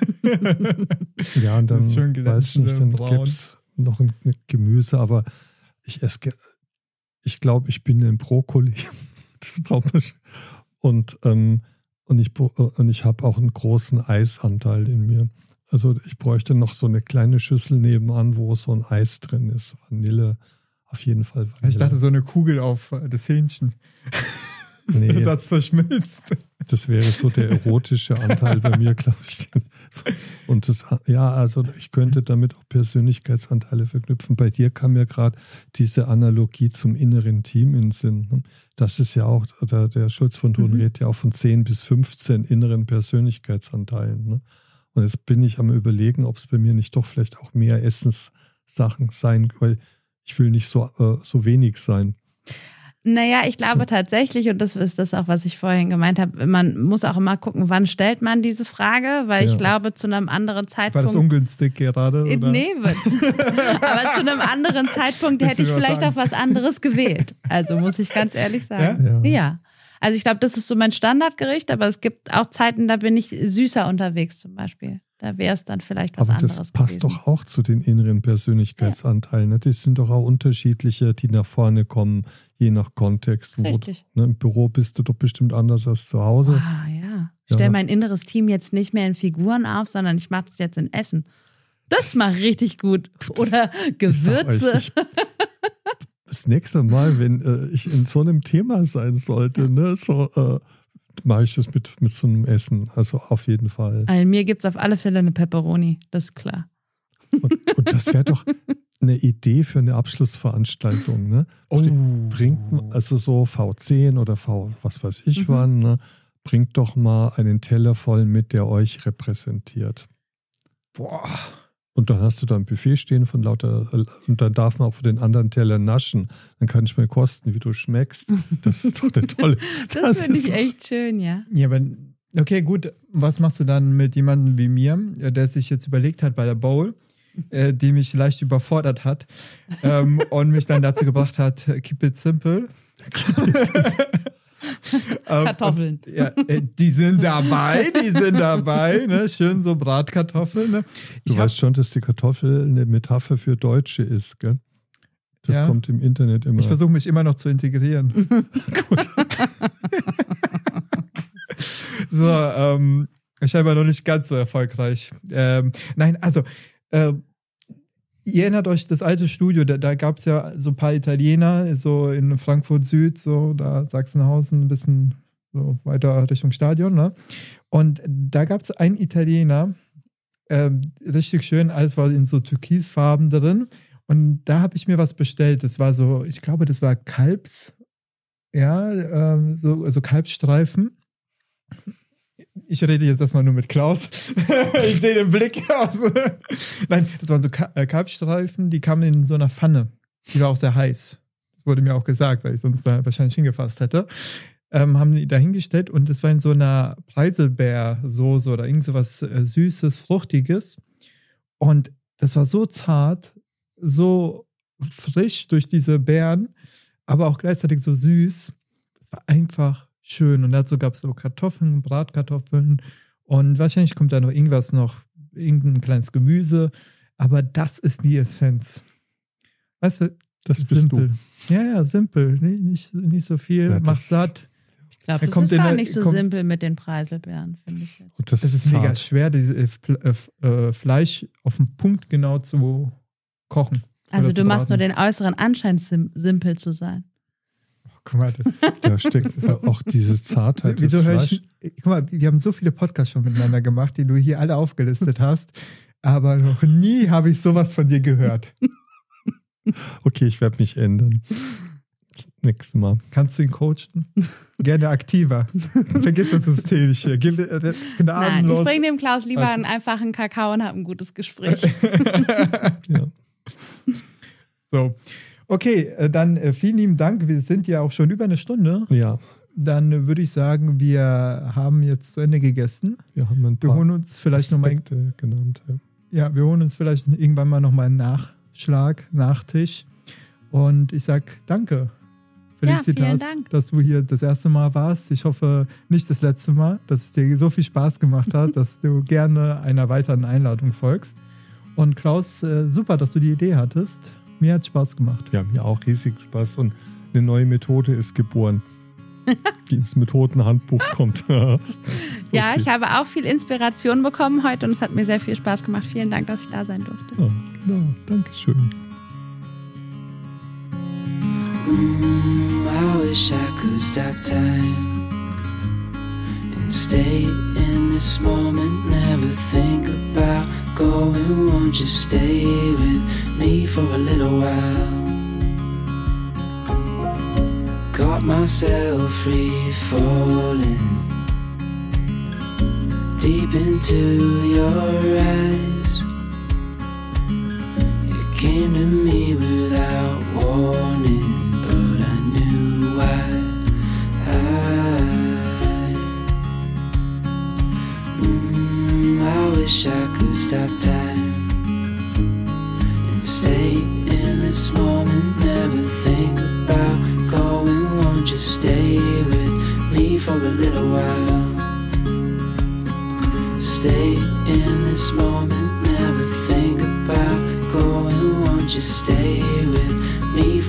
ja, und dann das ist schön weiß nicht, dann gäbe es noch ein, ein Gemüse, aber ich esse, ich glaube, ich bin ein Brokkoli. Das ist traurig. Und, ähm, und ich, und ich habe auch einen großen Eisanteil in mir. Also ich bräuchte noch so eine kleine Schüssel nebenan, wo so ein Eis drin ist. Vanille, auf jeden Fall Vanille. Ich dachte, so eine Kugel auf das Hähnchen. Nee. Das zerschmilzt. Das wäre so der erotische Anteil bei mir, glaube ich. Und das, ja, also ich könnte damit auch Persönlichkeitsanteile verknüpfen. Bei dir kam ja gerade diese Analogie zum inneren Team in den Sinn. Das ist ja auch, der, der Schulz von Thun mhm. redet ja auch von zehn bis fünfzehn inneren Persönlichkeitsanteilen. Ne? Und jetzt bin ich am Überlegen, ob es bei mir nicht doch vielleicht auch mehr Essenssachen sein, weil ich will nicht so, äh, so wenig sein. Naja, ich glaube tatsächlich, und das ist das auch, was ich vorhin gemeint habe, man muss auch immer gucken, wann stellt man diese Frage, weil ja. ich glaube, zu einem anderen Zeitpunkt... War das ungünstig gerade? Oder? Nee, aber zu einem anderen Zeitpunkt hätte ich vielleicht sagen? auch was anderes gewählt. Also muss ich ganz ehrlich sagen. Ja. ja. ja. Also ich glaube, das ist so mein Standardgericht, aber es gibt auch Zeiten, da bin ich süßer unterwegs zum Beispiel. Da wäre es dann vielleicht was aber anderes das passt gewesen. Doch auch zu den inneren Persönlichkeitsanteilen. Ja. Das sind doch auch unterschiedliche, die nach vorne kommen, je nach Kontext. Richtig. Wo, ne, im Büro bist du doch bestimmt anders als zu Hause. Ah, ja. Ich stelle ja. mein inneres Team jetzt nicht mehr in Figuren auf, sondern ich mache das jetzt in Essen. Das macht richtig gut. Oder Gewürze. Ich, das nächste Mal, wenn äh, ich in so einem Thema sein sollte, ne, so äh, mache ich das mit, mit so einem Essen. Also auf jeden Fall. Also mir gibt es auf alle Fälle eine Pepperoni, das ist klar. Und, Und das wäre doch eine Idee für eine Abschlussveranstaltung. Ne? Oh. Bringt, also so V zehn oder V, was weiß ich mhm. wann, ne? Bringt doch mal einen Teller voll mit, der euch repräsentiert. Boah. Und dann hast du da ein Buffet stehen von lauter, und dann darf man auch von den anderen Tellern naschen. Dann kann ich mir kosten, wie du schmeckst. Das ist doch eine tolle. das das finde ich echt schön, ja. Ja, aber okay, gut. Was machst du dann mit jemandem wie mir, der sich jetzt überlegt hat bei der Bowl, äh, die mich leicht überfordert hat ähm, und mich dann dazu gebracht hat, keep it simple. Keep it simple. Kartoffeln. Ähm, ja, die sind dabei, die sind dabei, ne? Schön so Bratkartoffeln. Ne? Du weißt schon, dass die Kartoffel eine Metapher für Deutsche ist, gell? Das ja. kommt im Internet immer. Ich versuche mich immer noch zu integrieren. Gut. so, ähm, ich war noch nicht ganz so erfolgreich. Ähm, nein, also, äh, ihr erinnert euch, das alte Studio, da, da gab es ja so ein paar Italiener, so in Frankfurt Süd, so da Sachsenhausen, ein bisschen so weiter Richtung Stadion, ne? Und da gab es einen Italiener, äh, richtig schön, alles war in so Türkisfarben drin. Und da habe ich mir was bestellt. Das war so, ich glaube, das war Kalbs, ja, äh, so also Kalbsstreifen. Ich rede jetzt erstmal nur mit Klaus. Ich sehe den Blick aus. Nein, das waren so Kalbsstreifen, die kamen in so einer Pfanne. Die war auch sehr heiß. Das wurde mir auch gesagt, weil ich sonst da wahrscheinlich hingefasst hätte. Ähm, haben die da hingestellt und das war in so einer Preiselbeersoße oder irgend so was äh, Süßes, Fruchtiges. Und das war so zart, so frisch durch diese Beeren, aber auch gleichzeitig so süß. Das war einfach schön. Und dazu gab es so Kartoffeln, Bratkartoffeln und wahrscheinlich kommt da noch irgendwas noch, irgendein kleines Gemüse. Aber das ist die Essenz. Weißt du, das bist simpel. Du. Ja, ja, simpel. Nicht, nicht, nicht so viel, ja, macht satt. Ich glaube, das ist gar der, nicht so kommt, simpel mit den Preiselbeeren, finde ich jetzt. Das, das ist zart. Mega schwer, dieses äh, Fleisch auf den Punkt genau zu kochen. Also du machst nur den äußeren Anschein, sim- simpel zu sein. Guck mal, das, da steckt auch diese Zartheit des Wieso Fleisch. Ich, guck mal, wir haben so viele Podcasts schon miteinander gemacht, die du hier alle aufgelistet hast, aber noch nie habe ich sowas von dir gehört. Okay, ich werde mich ändern. Nächstes Mal. Kannst du ihn coachen? Gerne aktiver. Vergiss das System nicht hier. Gib, äh, Nein, ich bringe dem Klaus lieber einen einfachen Kakao und habe ein gutes Gespräch. Ja. So. Okay, dann äh, vielen lieben Dank. Wir sind ja auch schon über eine Stunde. Ja. Dann äh, würde ich sagen, wir haben jetzt zu Ende gegessen. Wir haben ein paar wir holen uns vielleicht nochmal genannt. Ja. ja, wir holen uns vielleicht irgendwann mal nochmal einen Nachschlag, Nachtisch. Und ich sag danke, Felicitas, ja, vielen Dank, dass du hier das erste Mal warst. Ich hoffe, nicht das letzte Mal, dass es dir so viel Spaß gemacht hat, dass du gerne einer weiteren Einladung folgst. Und Klaus, äh, super, dass du die Idee hattest. Mir hat Spaß gemacht. Ja, mir auch riesig Spaß. Und eine neue Methode ist geboren, die ins Methodenhandbuch kommt. Okay. Ja, ich habe auch viel Inspiration bekommen heute und es hat mir sehr viel Spaß gemacht. Vielen Dank, dass ich da sein durfte. Ja, genau. Dankeschön. Mm, I wish I could stop time and stay in this moment, never think about going, won't you stay with me for a little while? Got myself free falling deep into your eyes. You came to me without warning, but I knew why. I, mm, I wish I could stop time and stay in this moment, never think about going, won't you stay with me for a little while? Stay in this moment, never think about going, won't you stay with me